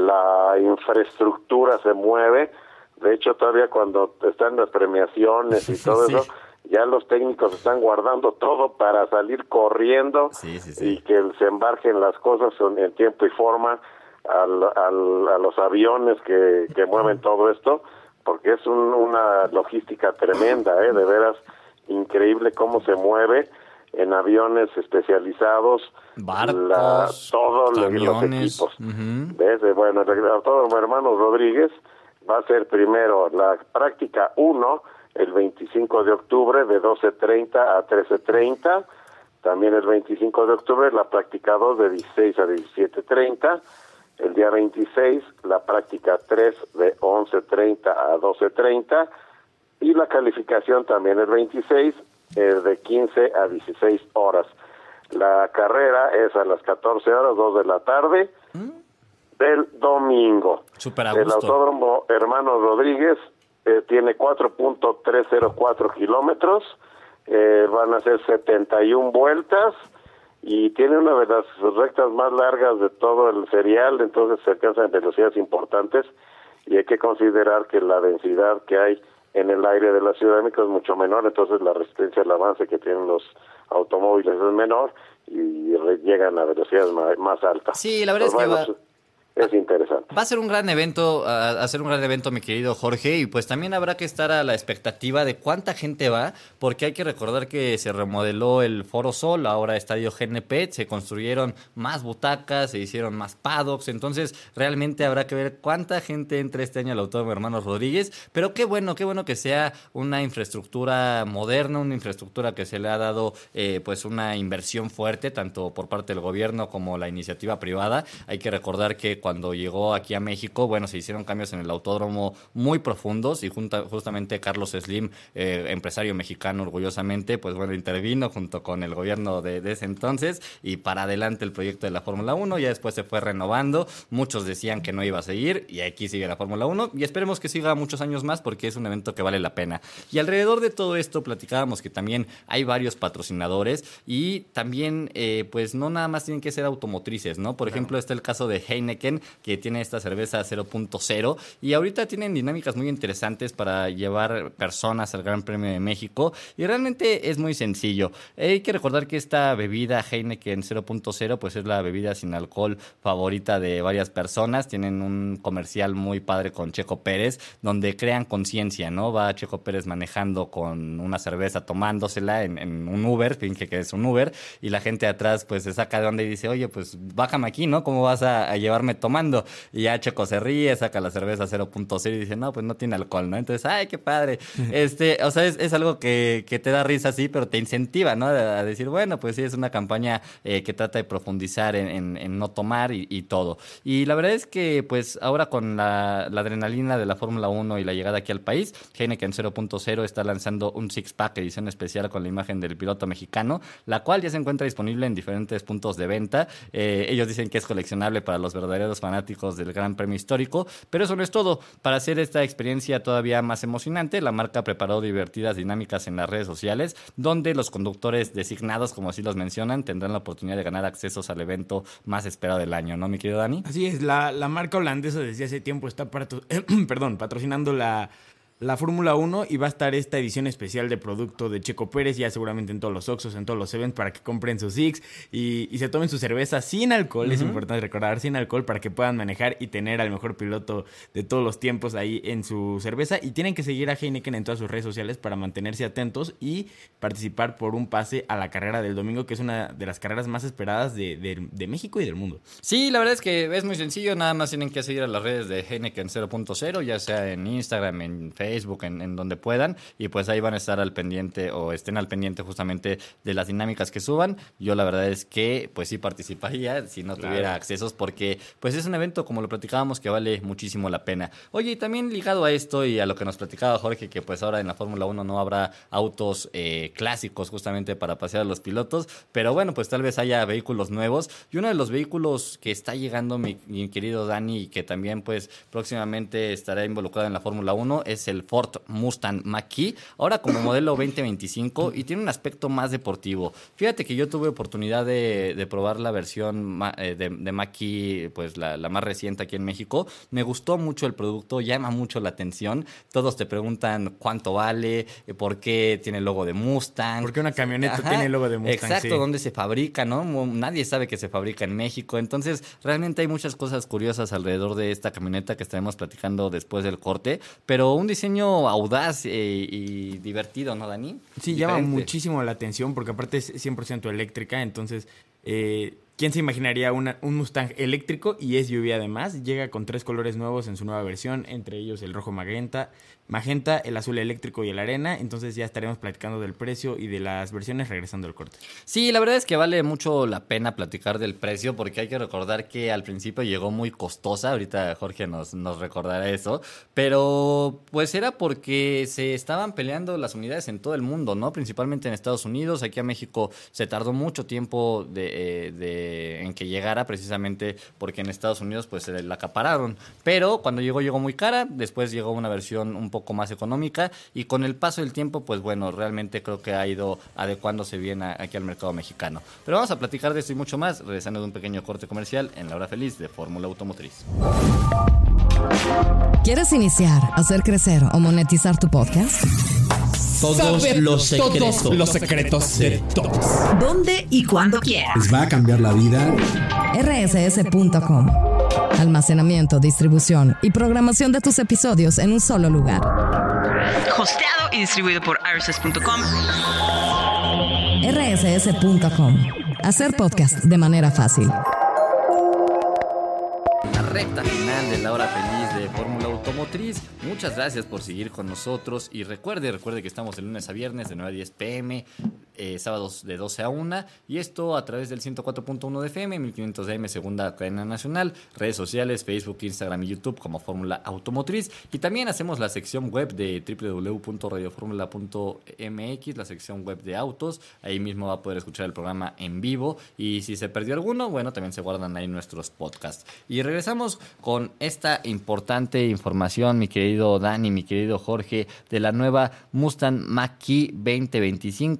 Speaker 6: la infraestructura se mueve. De hecho, todavía cuando están las premiaciones y todo sí. eso, ya los técnicos están guardando todo para salir corriendo sí, sí, sí. y que se embarquen las cosas en tiempo y forma al, al, a los aviones que, que mueven todo esto, porque es un, una logística tremenda, ¿eh? De veras increíble cómo se mueve en aviones especializados,
Speaker 3: barcos,
Speaker 6: la, todos
Speaker 3: camiones.
Speaker 6: los equipos.
Speaker 3: Uh-huh.
Speaker 6: Desde, bueno, el Autódromo Hermanos Rodríguez va a ser primero la práctica uno, el veinticinco de octubre de doce treinta a trece treinta, también el veinticinco de octubre la práctica dos de dieciséis a diecisiete treinta, el día veintiséis la práctica tres de once treinta a doce treinta y la calificación también el veintiséis es de quince a dieciséis horas. La carrera es a las catorce horas, dos de la tarde ¿Mm? del domingo.
Speaker 3: Super a
Speaker 6: el
Speaker 3: gusto.
Speaker 6: Autódromo Hermanos Rodríguez eh, tiene cuatro punto trescientos cuatro kilómetros, eh, van a ser setenta y una vueltas y tiene una de las rectas más largas de todo el serial, entonces se alcanzan velocidades importantes y hay que considerar que la densidad que hay en el aire de la Ciudad de México es mucho menor, entonces la resistencia al avance que tienen los automóviles es menor y llegan a velocidades más, más altas.
Speaker 3: Sí, la verdad
Speaker 6: pues
Speaker 3: es
Speaker 6: bueno,
Speaker 3: que va...
Speaker 6: es interesante.
Speaker 3: Va a ser un gran evento, a, a ser un gran evento, mi querido Jorge, y pues también habrá que estar a la expectativa de cuánta gente va, porque hay que recordar que se remodeló el Foro Sol, ahora Estadio G N P, se construyeron más butacas, se hicieron más paddocks, entonces realmente habrá que ver cuánta gente entra este año al Autódromo Hermanos Rodríguez, pero qué bueno, qué bueno que sea una infraestructura moderna, una infraestructura que se le ha dado eh, pues una inversión fuerte, tanto por parte del gobierno como la iniciativa privada. Hay que recordar que cuando llegó aquí a México, bueno, se hicieron cambios en el autódromo muy profundos y junta, justamente Carlos Slim, eh, empresario mexicano orgullosamente, pues bueno, intervino junto con el gobierno de, de ese entonces y para adelante el proyecto de la Fórmula uno, ya después se fue renovando, muchos decían que no iba a seguir y aquí sigue la Fórmula uno y esperemos que siga muchos años más porque es un evento que vale la pena. Y alrededor de todo esto platicábamos que también hay varios patrocinadores y también, eh, pues no nada más tienen que ser automotrices, ¿no? Por ejemplo, está el caso de Heineken, Heineken, que tiene esta cerveza cero punto cero, y ahorita tienen dinámicas muy interesantes para llevar personas al Gran Premio de México, y realmente es muy sencillo. Hay que recordar que esta bebida Heineken cero punto cero pues es la bebida sin alcohol favorita de varias personas. Tienen un comercial muy padre con Checo Pérez, donde crean conciencia, ¿no? Va Checo Pérez manejando con una cerveza, tomándosela en, en un Uber, finge que es un Uber, y la gente atrás pues se saca de onda y dice, oye, pues bájame aquí, ¿no? ¿Cómo vas a, a llevarme tomando? Y ya Checo se ríe, saca la cerveza cero punto cero y dice, no, pues no tiene alcohol, ¿no? Entonces, ay, qué padre. este, o sea, es, es algo que, que te da risa, sí, pero te incentiva, ¿no? A, a decir, bueno, pues sí, es una campaña eh, que trata de profundizar en, en, en no tomar y, y todo. Y la verdad es que, pues, ahora con la, la adrenalina de la Fórmula uno y la llegada aquí al país, Heineken cero punto cero está lanzando un six-pack edición especial con la imagen del piloto mexicano, la cual ya se encuentra disponible en diferentes puntos de venta. Eh, ellos dicen que es coleccionable para los verdaderos fanáticos del Gran Premio Histórico, pero eso no es todo. Para hacer esta experiencia todavía más emocionante, la marca preparó divertidas dinámicas en las redes sociales, donde los conductores designados, como así los mencionan, tendrán la oportunidad de ganar accesos al evento más esperado del año, ¿no, mi querido Dani?
Speaker 4: Así es, la, la marca holandesa desde hace tiempo está pato- perdón, patrocinando la... La Fórmula uno, y va a estar esta edición especial de producto de Checo Pérez, ya seguramente en todos los Oxxos, en todos los events, para que compren sus Six y, y se tomen su cerveza sin alcohol. Uh-huh. Es importante recordar, sin alcohol, para que puedan manejar y tener al mejor piloto de todos los tiempos ahí en su cerveza. Y tienen que seguir a Heineken en todas sus redes sociales para mantenerse atentos y participar por un pase a la carrera del domingo, que es una de las carreras más esperadas de, de, de México y del mundo.
Speaker 3: Sí, la verdad es que es muy sencillo, nada más tienen que seguir a las redes de Heineken cero punto cero, ya sea en Instagram, en Facebook, Facebook, en, en donde puedan, y pues ahí van a estar al pendiente o estén al pendiente justamente de las dinámicas que suban. Yo la verdad es que pues sí participaría si no claro. tuviera accesos, porque pues es un evento, como lo platicábamos, que vale muchísimo la pena. Oye, y también ligado a esto y a lo que nos platicaba Jorge, que pues ahora en la Fórmula uno no habrá autos eh, clásicos justamente para pasear a los pilotos, pero bueno, pues tal vez haya vehículos nuevos, y uno de los vehículos que está llegando mi, mi querido Dani, y que también pues próximamente estará involucrado en la Fórmula uno, es el Ford Mustang Mach-E, ahora como modelo veinte veinticinco, y tiene un aspecto más deportivo. Fíjate que yo tuve oportunidad de, de probar la versión de, de Mach-E, pues la, la más reciente aquí en México. Me gustó mucho el producto, llama mucho la atención. Todos te preguntan cuánto vale, por qué tiene el logo de Mustang.
Speaker 4: Porque una camioneta Ajá, tiene el logo de Mustang.
Speaker 3: Exacto, sí. Dónde se fabrica, ¿no? Nadie sabe que se fabrica en México. Entonces, realmente hay muchas cosas curiosas alrededor de esta camioneta que estaremos platicando después del corte, pero un diseño audaz eh, y divertido, ¿no, Dani?
Speaker 4: Sí, Diferente. Llama muchísimo la atención, porque aparte es cien por ciento eléctrica, entonces... Eh, ¿Quién se imaginaría una, un Mustang eléctrico y S U V además? Llega con tres colores nuevos en su nueva versión, entre ellos el rojo magenta, magenta, el azul eléctrico y el arena. Entonces ya estaremos platicando del precio y de las versiones regresando al corte.
Speaker 3: Sí, la verdad es que vale mucho la pena platicar del precio, porque hay que recordar que al principio llegó muy costosa. Ahorita Jorge nos, nos recordará eso, pero pues era porque se estaban peleando las unidades en todo el mundo, ¿no? Principalmente en Estados Unidos. Aquí a México se tardó mucho tiempo de, de en que llegara, precisamente porque en Estados Unidos pues se la acapararon, pero cuando llegó llegó muy cara. Después llegó una versión un poco más económica, y con el paso del tiempo pues bueno, realmente creo que ha ido adecuándose bien a, aquí al mercado mexicano. Pero vamos a platicar de esto y mucho más regresando de un pequeño corte comercial en la hora feliz de Fórmula Automotriz.
Speaker 2: ¿Quieres iniciar, hacer crecer o monetizar tu podcast?
Speaker 8: Todos Saber los secretos. Todos los secretos de todos.
Speaker 7: ¿Dónde y cuándo quieras?
Speaker 8: Les va a cambiar la vida.
Speaker 2: R S S punto com. Almacenamiento, distribución y programación de tus episodios en un solo lugar.
Speaker 7: Hosteado y distribuido por R S S punto com.
Speaker 2: R S S punto com. Hacer podcast de manera fácil.
Speaker 3: La recta final de la hora feliz de Fórmula Automotriz. Muchas gracias por seguir con nosotros, y recuerde, recuerde que estamos de lunes a viernes de nueve a diez pm, eh, sábados de doce a una, y esto a través del ciento cuatro punto uno de F M, mil quinientos de A M, segunda cadena nacional, redes sociales, Facebook, Instagram y YouTube como Fórmula Automotriz, y también hacemos la sección web de doble u doble u doble u punto radio fórmula punto m x, la sección web de autos. Ahí mismo va a poder escuchar el programa en vivo, y si se perdió alguno, bueno, también se guardan ahí nuestros podcasts. Y regresamos con esta importante información, mi querido Dani, mi querido Jorge, de la nueva Mustang Mach-E veinte veinticinco,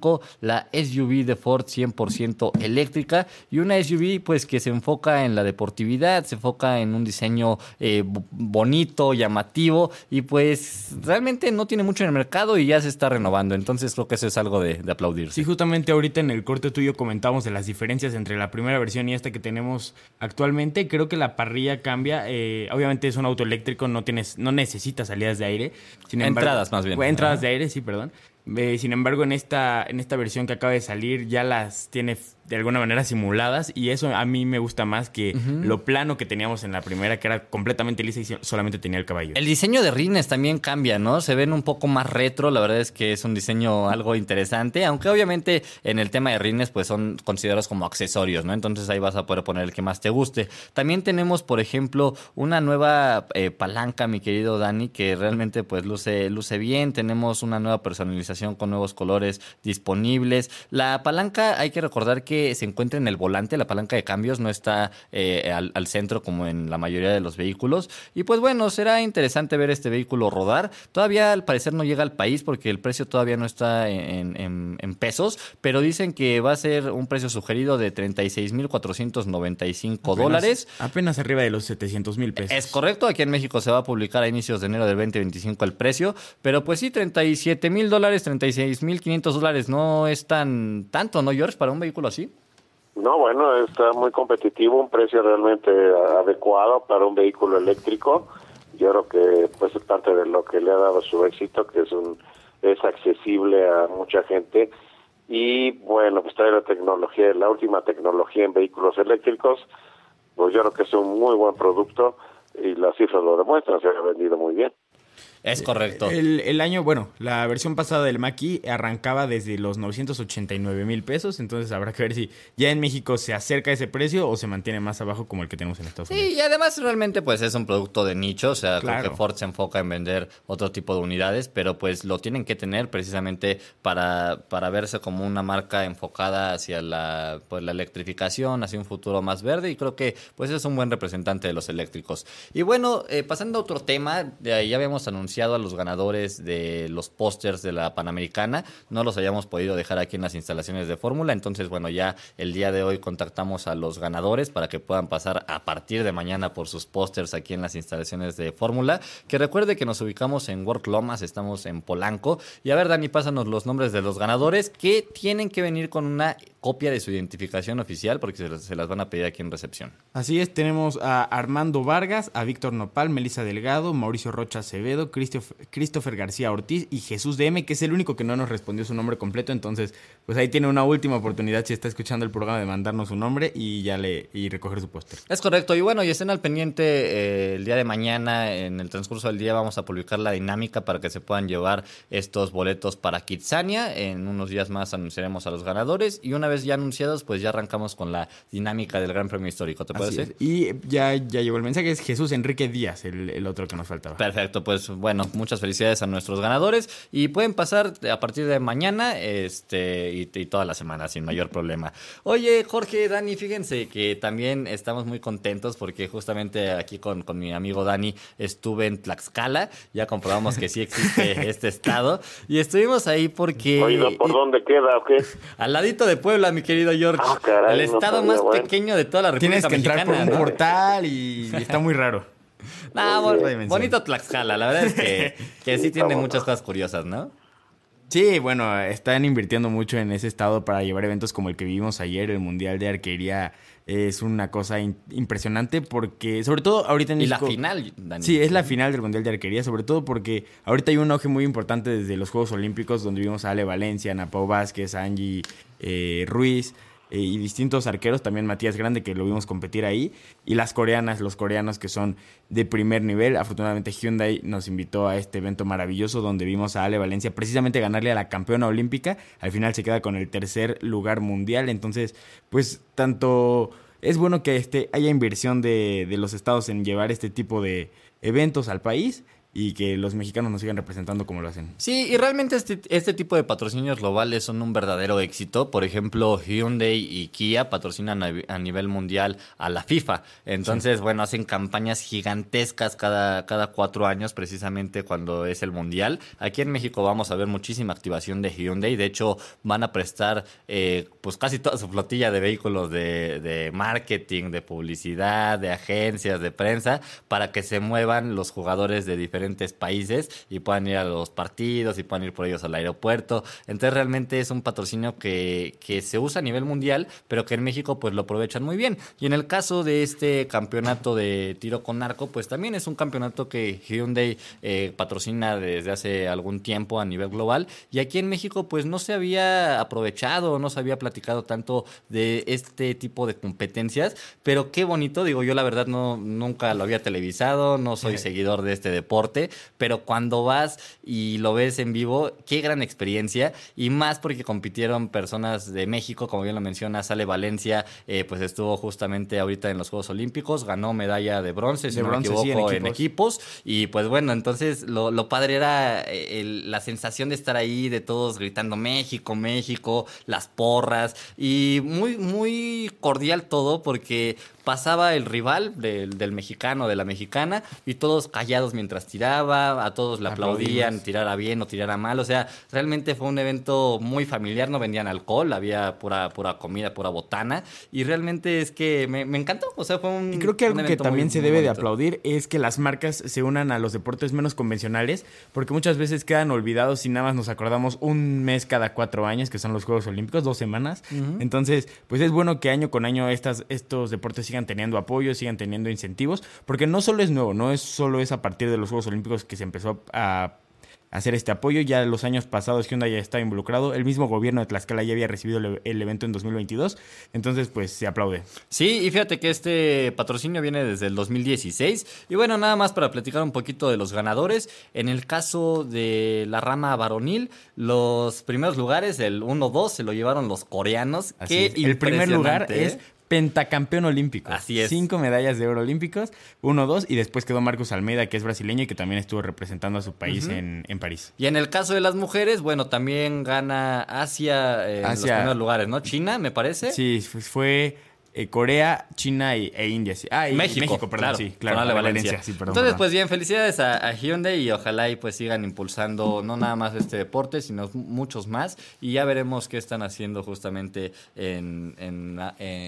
Speaker 3: la S U V de Ford cien por ciento eléctrica, y una S U V pues que se enfoca en la deportividad, se enfoca en un diseño eh, bonito, llamativo, y pues realmente no tiene mucho en el mercado y ya se está renovando. Entonces creo que eso es algo de, de aplaudir.
Speaker 4: Sí, justamente ahorita en el corte tuyo comentamos de las diferencias entre la primera versión y esta que tenemos actualmente. Creo que la parrilla cambia. Eh, obviamente es un auto eléctrico, no tienes, no necesita salidas de aire. Sin embargo,
Speaker 3: entradas más bien.
Speaker 4: Entradas de aire, sí, perdón. Eh, sin embargo, en esta, en esta versión que acaba de salir ya las tiene de alguna manera simuladas, y eso a mí me gusta más que uh-huh. lo plano que teníamos en la primera, que era completamente lisa y solamente tenía el caballo.
Speaker 3: El diseño de rines también cambia, ¿no? Se ven un poco más retro, la verdad es que es un diseño algo interesante, aunque obviamente en el tema de rines pues son considerados como accesorios, ¿no? Entonces ahí vas a poder poner el que más te guste. También tenemos, por ejemplo, una nueva eh, palanca, mi querido Dani, que realmente pues luce, luce bien. Tenemos una nueva personalización con nuevos colores disponibles. La palanca, hay que recordar que se encuentra en el volante, la palanca de cambios no está eh, al, al centro como en la mayoría de los vehículos, y pues bueno, será interesante ver este vehículo rodar. Todavía al parecer no llega al país porque el precio todavía no está en, en, en pesos, pero dicen que va a ser un precio sugerido de treinta y seis mil cuatrocientos noventa y cinco dólares.
Speaker 4: Apenas arriba de los setecientos mil pesos.
Speaker 3: Es correcto, aquí en México se va a publicar a inicios de enero del veinte veinticinco el precio, pero pues sí, treinta y siete mil dólares, treinta y seis mil quinientos dólares, no es tan tanto, ¿no, George, para un vehículo así?
Speaker 6: No, bueno, está muy competitivo, un precio realmente adecuado para un vehículo eléctrico. Yo creo que pues es parte de lo que le ha dado su éxito, que es un es accesible a mucha gente, y bueno, pues trae la tecnología, la última tecnología en vehículos eléctricos. Pues yo creo que es un muy buen producto y las cifras lo demuestran, se ha vendido muy bien.
Speaker 3: Es correcto.
Speaker 4: El, el año, bueno, la versión pasada del Mach-E arrancaba desde los novecientos ochenta y nueve mil pesos, entonces habrá que ver si ya en México se acerca a ese precio o se mantiene más abajo como el que tenemos en Estados Unidos.
Speaker 3: Sí, y además realmente pues es un producto de nicho, o sea,
Speaker 4: claro.
Speaker 3: Creo que Ford se enfoca en vender otro tipo de unidades, pero pues lo tienen que tener precisamente para, para verse como una marca enfocada hacia la, pues, la electrificación, hacia un futuro más verde, y creo que pues es un buen representante de los eléctricos. Y bueno, eh, pasando a otro tema, de ahí ya habíamos anunciado a los ganadores de los pósters de la Panamericana. No los habíamos podido dejar aquí en las instalaciones de Fórmula, entonces bueno, ya el día de hoy contactamos a los ganadores para que puedan pasar a partir de mañana por sus pósters aquí en las instalaciones de Fórmula. Que recuerde que nos ubicamos en Work Lomas, estamos en Polanco. Y a ver, Dani, pásanos los nombres de los ganadores, que tienen que venir con una copia de su identificación oficial porque se, se las van a pedir aquí en recepción.
Speaker 4: Así es, tenemos a Armando Vargas, a Víctor Nopal, Melissa Delgado, Mauricio Rocha Acevedo, Christopher García Ortiz y Jesús D M, que es el único que no nos respondió su nombre completo. Entonces, pues ahí tiene una última oportunidad, si está escuchando el programa, de mandarnos su nombre y ya le y recoger su póster.
Speaker 3: Es correcto, y bueno, y estén al pendiente eh, el día de mañana. En el transcurso del día vamos a publicar la dinámica para que se puedan llevar estos boletos para Kidzania. En unos días más anunciaremos a los ganadores, y una vez ya anunciados, pues ya arrancamos con la dinámica del Gran Premio Histórico, ¿te parece?
Speaker 4: Y ya, ya llegó el mensaje, es Jesús Enrique Díaz, el, el otro que nos faltaba.
Speaker 3: Perfecto, pues bueno, muchas felicidades a nuestros ganadores, y pueden pasar a partir de mañana este y, y toda la semana sin mayor problema. Oye, Jorge, Dani, fíjense que también estamos muy contentos porque justamente aquí con, con mi amigo Dani estuve en Tlaxcala, ya comprobamos que sí existe este estado, y estuvimos ahí porque...
Speaker 6: Oye, ¿por dónde queda o qué?
Speaker 3: Al ladito de Puebla, mi querido George.
Speaker 6: Ah, caray,
Speaker 3: el estado
Speaker 6: no sabía,
Speaker 3: más
Speaker 6: bueno.
Speaker 3: pequeño de toda la República
Speaker 4: Tienes que
Speaker 3: Mexicana,
Speaker 4: entrar por un
Speaker 3: ¿no?
Speaker 4: portal y, y está muy raro.
Speaker 3: Nah, bon- bonito Tlaxcala, la verdad es que, que sí tiene muchas cosas curiosas, ¿no?
Speaker 4: Sí, bueno, están invirtiendo mucho en ese estado para llevar eventos como el que vivimos ayer, el Mundial de Arquería. Es una cosa in- impresionante porque, sobre todo ahorita en
Speaker 3: Y la
Speaker 4: México...
Speaker 3: final, Dani.
Speaker 4: Sí, es la final del Mundial de Arquería, sobre todo porque ahorita hay un auge muy importante desde los Juegos Olímpicos, donde vimos a Ale Valencia, Ana Pau Vázquez, Angie eh, Ruiz eh, y distintos arqueros, también Matías Grande, que lo vimos competir ahí, y las coreanas, los coreanos que son de primer nivel. Afortunadamente Hyundai nos invitó a este evento maravilloso donde vimos a Ale Valencia precisamente ganarle a la campeona olímpica. Al final se queda con el tercer lugar mundial, entonces pues tanto es bueno que este haya inversión de, de los estados en llevar este tipo de eventos al país, y que los mexicanos nos sigan representando como lo hacen.
Speaker 3: Sí, y realmente este, este tipo de patrocinios globales son un verdadero éxito. Por ejemplo, Hyundai y Kia patrocinan a, a nivel mundial a la FIFA. Entonces, sí. bueno, hacen campañas gigantescas cada, cada cuatro años, precisamente cuando es el mundial. Aquí en México vamos a ver muchísima activación de Hyundai. De hecho, van a prestar eh, pues casi toda su flotilla de vehículos de, de marketing, de publicidad, de agencias, de prensa, para que se muevan los jugadores de diferentes diferentes países y puedan ir a los partidos y puedan ir por ellos al aeropuerto. Entonces realmente es un patrocinio que, que se usa a nivel mundial, pero que en México pues lo aprovechan muy bien. Y en el caso de este campeonato de tiro con arco, pues también es un campeonato que Hyundai eh, patrocina desde hace algún tiempo a nivel global, y aquí en México pues no se había aprovechado, no se había platicado tanto de este tipo de competencias, pero qué bonito, digo, yo la verdad no nunca lo había televisado, no soy seguidor de este deporte, pero cuando vas y lo ves en vivo, qué gran experiencia, y más porque compitieron personas de México, como bien lo menciona Ale Valencia, eh, pues estuvo justamente ahorita en los Juegos Olímpicos, ganó medalla de bronce, si de no bronce, me equivoco, sí, en, equipos. en equipos, y pues bueno, entonces lo, lo padre era el, la sensación de estar ahí, de todos gritando México, México, las porras, y muy, muy cordial todo, porque pasaba el rival del, del mexicano, de la mexicana, y todos callados mientras tiraba, a todos le aplaudían, Aplaudimos. tirara bien o tirara mal. O sea, realmente fue un evento muy familiar, no vendían alcohol, había pura, pura comida, pura botana, y realmente es que me, me encantó. O sea, fue un
Speaker 4: Y creo que algo que también muy, se debe de aplaudir es que las marcas se unan a los deportes menos convencionales, porque muchas veces quedan olvidados y nada más nos acordamos un mes cada cuatro años, que son los Juegos Olímpicos, dos semanas. Uh-huh. Entonces, pues es bueno que año con año estas, estos deportes sigan teniendo apoyo, sigan teniendo incentivos, porque no solo es nuevo, no es solo es a partir de los Juegos Olímpicos que se empezó a hacer este apoyo. Ya en los años pasados Hyundai ya estaba involucrado, el mismo gobierno de Tlaxcala ya había recibido el, el evento en dos mil veintidós, entonces pues se aplaude.
Speaker 3: Sí, y fíjate que este patrocinio viene desde el dos mil dieciséis, y bueno, nada más para platicar un poquito de los ganadores. En el caso de la rama varonil, los primeros lugares, el uno dos, se lo llevaron los coreanos.
Speaker 4: Así Qué es. El primer lugar ¿eh? es pentacampeón olímpico.
Speaker 3: Así es.
Speaker 4: Cinco medallas de oro olímpicos, uno, dos, y después quedó Marcos Almeida, que es brasileño y que también estuvo representando a su país uh-huh. en, en París.
Speaker 3: Y en el caso de las mujeres, bueno, también gana Asia en Asia. los primeros lugares, ¿no? China, me parece.
Speaker 4: Sí, fue... Eh, Corea, China y, e India. Sí. Ah, y
Speaker 3: México,
Speaker 4: México, perdón,
Speaker 3: claro,
Speaker 4: sí, claro.
Speaker 3: Valencia. Valencia.
Speaker 4: Sí, perdón,
Speaker 3: Entonces,
Speaker 4: perdón.
Speaker 3: pues bien, felicidades a, a Hyundai, y ojalá y pues sigan impulsando no nada más este deporte, sino muchos más, y ya veremos qué están haciendo justamente en, en,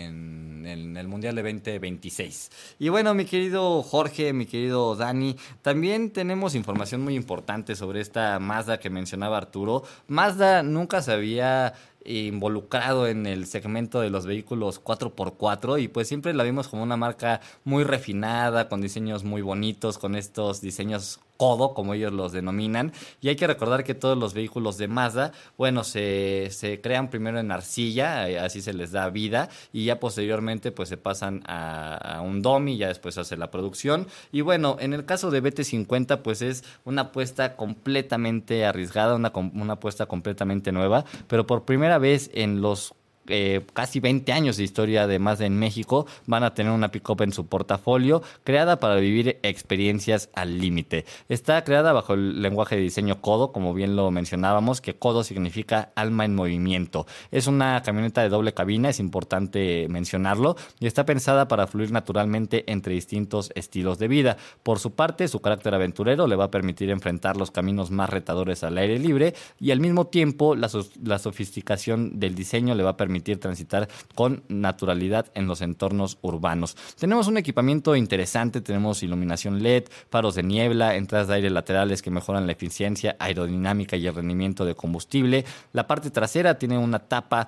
Speaker 3: en, en el Mundial de veinte veintiséis. Y bueno, mi querido Jorge, mi querido Dani, también tenemos información muy importante sobre esta Mazda que mencionaba Arturo. Mazda nunca se había involucrado en el segmento de los vehículos cuatro por cuatro, y pues siempre la vimos como una marca muy refinada, con diseños muy bonitos, con estos diseños codo, como ellos los denominan. Y hay que recordar que todos los vehículos de Mazda, bueno, se, se crean primero en arcilla, así se les da vida, y ya posteriormente pues se pasan a, a un dummy, ya después se hace la producción. Y bueno, en el caso de B T cincuenta, pues es una apuesta completamente arriesgada, una, una apuesta completamente nueva, pero por primera vez en los Eh, casi veinte años de historia de Mazda en México, van a tener una pick-up en su portafolio, creada para vivir experiencias al límite. Está creada bajo el lenguaje de diseño Kodo, como bien lo mencionábamos, que Kodo significa alma en movimiento. Es una camioneta de doble cabina, es importante mencionarlo, y está pensada para fluir naturalmente entre distintos estilos de vida. Por su parte, su carácter aventurero le va a permitir enfrentar los caminos más retadores al aire libre, y al mismo tiempo la, la sofisticación del diseño le va a permitir transitar con naturalidad en los entornos urbanos. Tenemos un equipamiento interesante, tenemos iluminación L E D, faros de niebla, entradas de aire laterales que mejoran la eficiencia aerodinámica y el rendimiento de combustible. La parte trasera tiene una tapa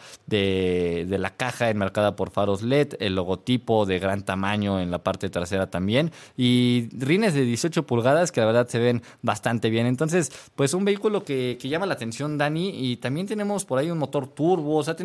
Speaker 3: de, de la caja enmarcada por faros L E D, el logotipo de gran tamaño en la parte trasera también, y rines de dieciocho pulgadas que la verdad se ven bastante bien. Entonces, pues un vehículo que, que llama la atención, Dani, y también tenemos por ahí un motor turbo, o sea, tenemos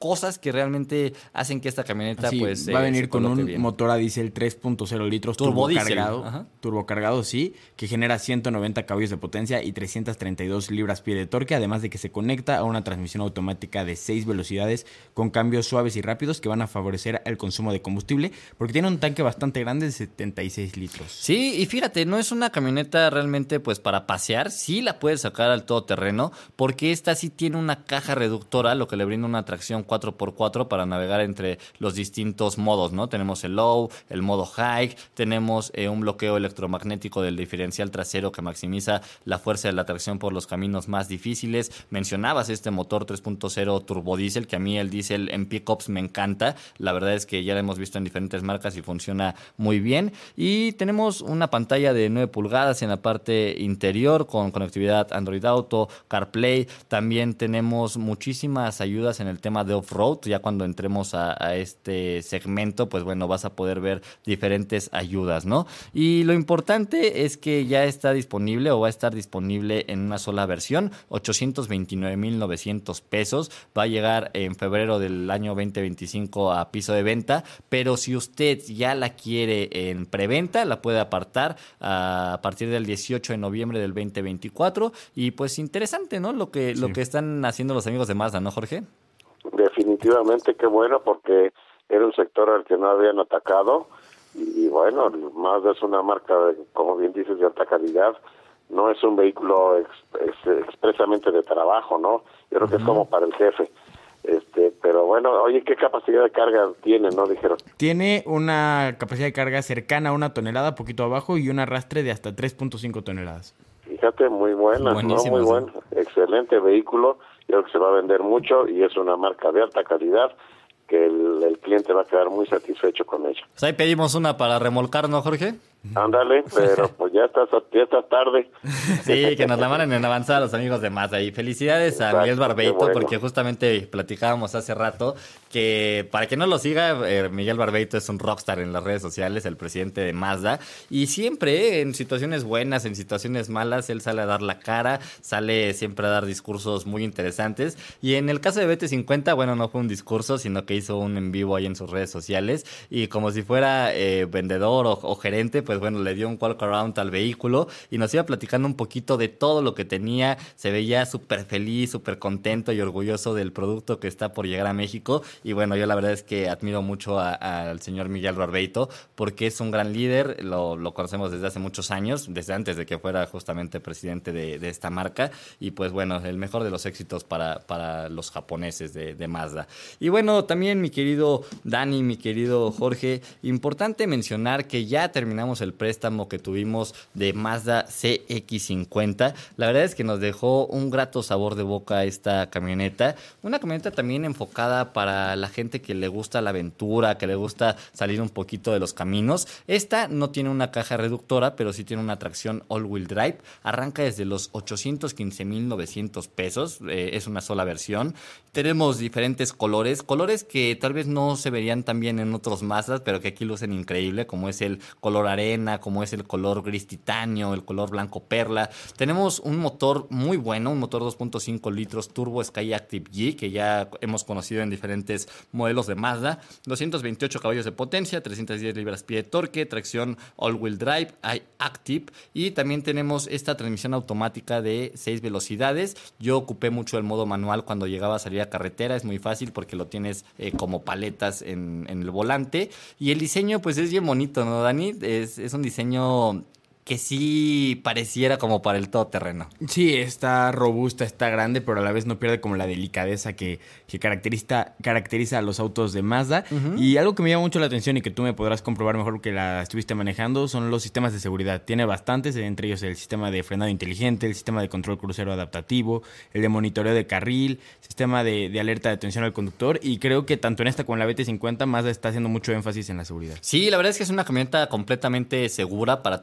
Speaker 3: cosas que realmente hacen que esta camioneta
Speaker 4: sí,
Speaker 3: pues
Speaker 4: va a
Speaker 3: eh,
Speaker 4: venir
Speaker 3: se
Speaker 4: con un
Speaker 3: bien.
Speaker 4: motor a diésel tres punto cero litros turbocargado, turbocargado, sí, que genera ciento noventa caballos de potencia y trescientas treinta y dos libras-pie de torque, además de que se conecta a una transmisión automática de seis velocidades con cambios suaves y rápidos que van a favorecer el consumo de combustible, porque tiene un tanque bastante grande de setenta y seis litros.
Speaker 3: Sí, y fíjate, no es una camioneta realmente pues para pasear, sí la puedes sacar al todoterreno, porque esta sí tiene una caja reductora, lo que le brinda una tracción cuatro por cuatro para navegar entre los distintos modos, ¿no? Tenemos el low, el modo high, tenemos eh, un bloqueo electromagnético del diferencial trasero que maximiza la fuerza de la tracción por los caminos más difíciles. Mencionabas este motor tres punto cero turbodiesel, que a mí el diésel en pickups me encanta. La verdad es que ya lo hemos visto en diferentes marcas y funciona muy bien. Y tenemos una pantalla de nueve pulgadas en la parte interior con conectividad Android Auto, CarPlay. También tenemos muchísimas ayudas en el tema de off-road. Ya cuando entremos a, a este segmento, pues bueno, vas a poder ver diferentes ayudas, ¿no? Y lo importante es que ya está disponible o va a estar disponible en una sola versión, ochocientos veintinueve mil novecientos pesos. Va a llegar en febrero del año veinte veinticinco a piso de venta, pero si usted ya la quiere en preventa, la puede apartar a partir del dieciocho de noviembre del veinte veinticuatro. Y pues interesante, ¿no? Lo que, sí. lo que están haciendo los amigos de Mazda, ¿no, Jorge?
Speaker 6: Definitivamente, qué bueno, porque era un sector al que no habían atacado. Y bueno, Mazda es una marca, como bien dices, de alta calidad. No es un vehículo ex, ex, expresamente de trabajo, ¿no? Yo creo uh-huh. que es como para el jefe. Este, pero bueno, oye, ¿qué capacidad de carga tiene, no? Dijeron.
Speaker 4: Tiene una capacidad de carga cercana a una tonelada, poquito abajo, y un arrastre de hasta tres punto cinco toneladas.
Speaker 6: Fíjate, muy buena, ¿no? Muy bueno. Excelente vehículo. Yo creo que se va a vender mucho y es una marca de alta calidad que el, el cliente va a quedar muy satisfecho con ella.
Speaker 3: Pues ahí pedimos una para remolcar, ¿no, Jorge?
Speaker 6: Ándale, pero pues ya estás, ya estás tarde.
Speaker 3: Sí, que nos la manden en avanzada los amigos de Mazda. Y felicidades a Exacto, Miguel Barbeito, bueno. porque justamente platicábamos hace rato que, para que no lo siga, eh, Miguel Barbeito es un rockstar en las redes sociales, el presidente de Mazda. Y siempre, eh, en situaciones buenas, en situaciones malas, él sale a dar la cara, sale siempre a dar discursos muy interesantes. Y en el caso de B T cincuenta, bueno, no fue un discurso, sino que hizo un en vivo ahí en sus redes sociales. Y como si fuera eh, vendedor o, o gerente, pues bueno, le dio un walk around al vehículo y nos iba platicando un poquito de todo lo que tenía. Se veía súper feliz, súper contento y orgulloso del producto que está por llegar a México. Y bueno, yo la verdad es que admiro mucho al señor Miguel Barbeito porque es un gran líder, lo, lo conocemos desde hace muchos años, desde antes de que fuera justamente presidente de, de esta marca. Y pues bueno, el mejor de los éxitos para, para los japoneses de, de Mazda. Y bueno, también mi querido Dani, mi querido Jorge, importante mencionar que ya terminamos el préstamo que tuvimos de Mazda C X cincuenta. La verdad es que nos dejó un grato sabor de boca esta camioneta. Una camioneta también enfocada para la gente que le gusta la aventura, que le gusta salir un poquito de los caminos. Esta no tiene una caja reductora, pero sí tiene una tracción all-wheel drive. Arranca desde los ochocientos quince mil novecientos pesos. Eh, es una sola versión. Tenemos diferentes colores, colores que tal vez no se verían tan bien en otros Mazdas, pero que aquí lucen increíble, como es el color arena, como es el color gris titanio, el color blanco perla. Tenemos un motor muy bueno, un motor dos punto cinco litros Turbo Skyactiv G, que ya hemos conocido en diferentes modelos de Mazda. doscientos veintiocho caballos de potencia, trescientas diez libras-pie de torque, tracción all-wheel drive, iActive, y también tenemos esta transmisión automática de seis velocidades. Yo ocupé mucho el modo manual cuando llegaba a salir a carretera, es muy fácil porque lo tienes eh, como paletas en, en el volante. Y el diseño pues es bien bonito, ¿no, Dani? Es, es un diseño que sí pareciera como para el todoterreno.
Speaker 4: Sí, está robusta, está grande, pero a la vez no pierde como la delicadeza que, que caracteriza, caracteriza a los autos de Mazda. Uh-huh. Y algo que me llama mucho la atención y que tú me podrás comprobar mejor que la estuviste manejando son los sistemas de seguridad. Tiene bastantes, entre ellos el sistema de frenado inteligente, el sistema de control crucero adaptativo, el de monitoreo de carril, sistema de, de alerta de atención al conductor, y creo que tanto en esta como en la B T cincuenta Mazda está haciendo mucho énfasis en la seguridad.
Speaker 3: Sí, la verdad es que es una camioneta completamente segura para toda la familia.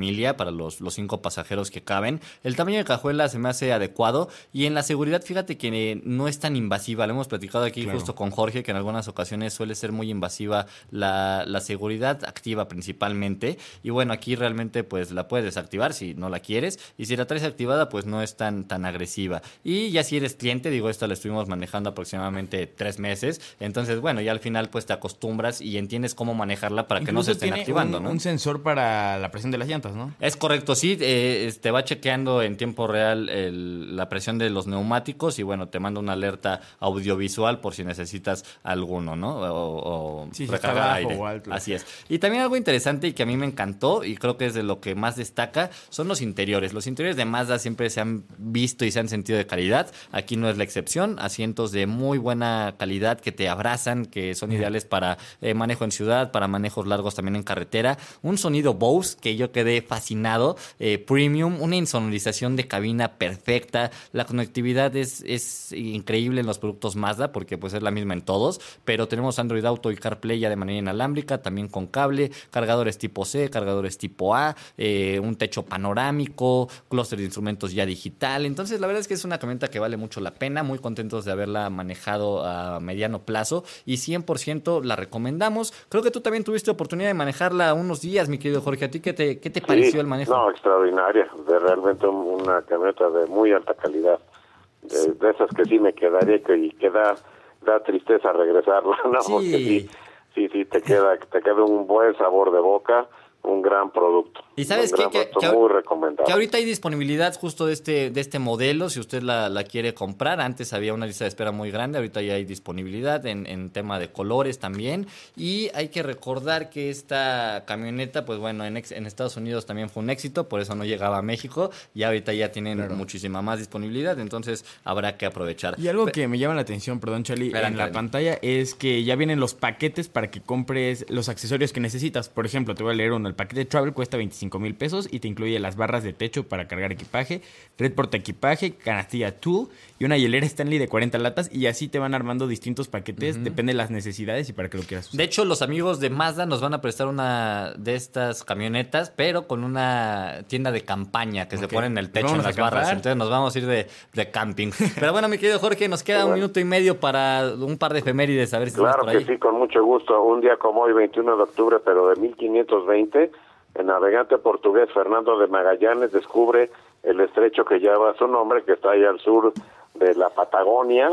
Speaker 3: familia, para los, los cinco pasajeros que caben. El tamaño de cajuela se me hace adecuado y en la seguridad, fíjate que no es tan invasiva. Lo hemos platicado aquí claro. justo con Jorge, que en algunas ocasiones suele ser muy invasiva la, la seguridad activa principalmente. Y bueno, aquí realmente pues la puedes desactivar si no la quieres y si la traes activada pues no es tan, tan agresiva. Y ya si eres cliente, digo, esta la estuvimos manejando aproximadamente tres meses. Entonces, bueno, ya al final pues te acostumbras y entiendes cómo manejarla para Incluso que no se estén activando,
Speaker 4: un,
Speaker 3: ¿no?
Speaker 4: un sensor para la presión de las llantas, ¿no?
Speaker 3: Es correcto, sí. Eh, te va chequeando en tiempo real el, la presión de los neumáticos y bueno, te manda una alerta audiovisual por si necesitas alguno, ¿no? O, o
Speaker 4: sí,
Speaker 3: recargar
Speaker 4: si
Speaker 3: aire.
Speaker 4: O alto.
Speaker 3: Así es. Y también algo interesante y que a mí me encantó y creo que es de lo que más destaca son los interiores. Los interiores de Mazda siempre se han visto y se han sentido de calidad. Aquí no es la excepción. Asientos de muy buena calidad que te abrazan, que son ideales para eh, manejo en ciudad, para manejos largos también en carretera. Un sonido Bose que yo quedé fascinado. Eh, premium, una insonorización de cabina perfecta. La conectividad es, es increíble en los productos Mazda porque pues es la misma en todos, pero tenemos Android Auto y CarPlay ya de manera inalámbrica, también con cable, cargadores tipo C, cargadores tipo A, eh, un techo panorámico, clúster de instrumentos ya digital. Entonces la verdad es que es una camioneta que vale mucho la pena, muy contentos de haberla manejado a mediano plazo y cien por ciento la recomendamos. Creo que tú también tuviste oportunidad de manejarla unos días, mi querido Jorge. ¿A ti qué te, qué te
Speaker 6: sí,
Speaker 3: pareció el manejo?
Speaker 6: No, extraordinaria, de realmente una camioneta de muy alta calidad, de, de esas que sí me quedaría que, y que da, da tristeza regresarla, ¿no?
Speaker 3: Sí.
Speaker 6: Porque sí, sí, sí, te queda, te queda un buen sabor de boca, un gran producto.
Speaker 3: Y sabes qué, que, que,
Speaker 6: muy recomendable.
Speaker 3: que ahorita hay disponibilidad justo de este de este modelo, si usted la, la quiere comprar. Antes había una lista de espera muy grande, ahorita ya hay disponibilidad en, en tema de colores también. Y hay que recordar que esta camioneta, pues bueno, en, en Estados Unidos también fue un éxito, por eso no llegaba a México. Y ahorita ya tienen claro. muchísima más disponibilidad, entonces habrá que aprovechar.
Speaker 4: Y algo
Speaker 3: Pe-
Speaker 4: que me llama la atención, perdón Charlie, en la pantalla es que ya vienen los paquetes para que compres los accesorios que necesitas. Por ejemplo, te voy a leer uno, el paquete Travel cuesta veinticinco mil pesos y te incluye las barras de techo para cargar equipaje, red porta equipaje, canastilla Tool y una hielera Stanley de cuarenta latas y así te van armando distintos paquetes, uh-huh. depende de las necesidades y para que lo quieras usar.
Speaker 3: De hecho, los amigos de Mazda nos van a prestar una de estas camionetas, pero con una tienda de campaña que okay. se pone en el techo, en las barras, entonces nos vamos a ir de, de camping. Pero bueno, mi querido Jorge, nos queda un minuto y medio para un par de efemérides, a ver si
Speaker 6: claro
Speaker 3: estamos por ahí.
Speaker 6: Que sí, con mucho gusto. Un día como hoy, veintiuno de octubre, pero de mil quinientos veinte, el navegante portugués Fernando de Magallanes descubre el estrecho que lleva su nombre, que está ahí al sur de la Patagonia,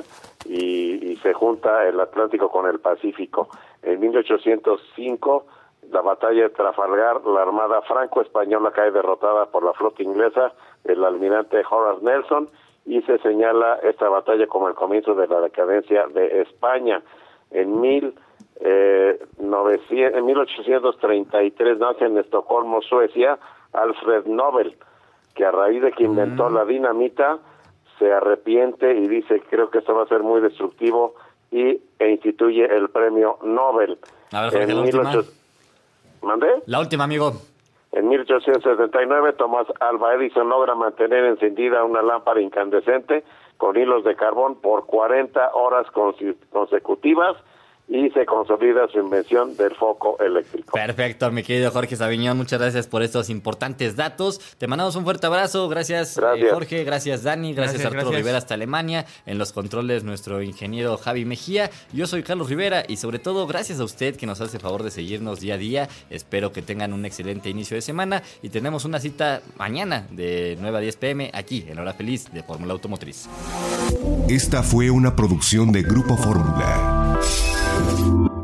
Speaker 6: y, y se junta el Atlántico con el Pacífico. En mil ochocientos cinco, la batalla de Trafalgar, la armada franco-española cae derrotada por la flota inglesa, el almirante Horace Nelson, y se señala esta batalla como el comienzo de la decadencia de España. En mil Eh, novecientos, en mil ochocientos treinta y tres nace en Estocolmo, Suecia, Alfred Nobel, que a raíz de que inventó mm. la dinamita se arrepiente y dice, creo que esto va a ser muy destructivo, y e instituye el premio Nobel.
Speaker 3: A ver, Jorge,
Speaker 6: en
Speaker 3: la
Speaker 6: mil ocho...
Speaker 3: última.
Speaker 6: ¿Mandé?
Speaker 3: La última, amigo.
Speaker 6: En mil ochocientos setenta y nueve, Thomas Alva Edison logra mantener encendida una lámpara incandescente con hilos de carbón por cuarenta horas consecutivas, y se consolida su invención del foco eléctrico.
Speaker 3: Perfecto, mi querido Jorge Saviñón, muchas gracias por estos importantes datos. Te mandamos un fuerte abrazo, gracias, gracias. Eh, Jorge, gracias Dani, gracias, gracias Arturo gracias. Rivera hasta Alemania, en los controles nuestro ingeniero Javi Mejía, yo soy Carlos Rivera y sobre todo gracias a usted que nos hace el favor de seguirnos día a día. Espero que tengan un excelente inicio de semana y tenemos una cita mañana de nueve a diez pm aquí en Hora Feliz de Fórmula Automotriz.
Speaker 9: Esta fue una producción de Grupo Fórmula.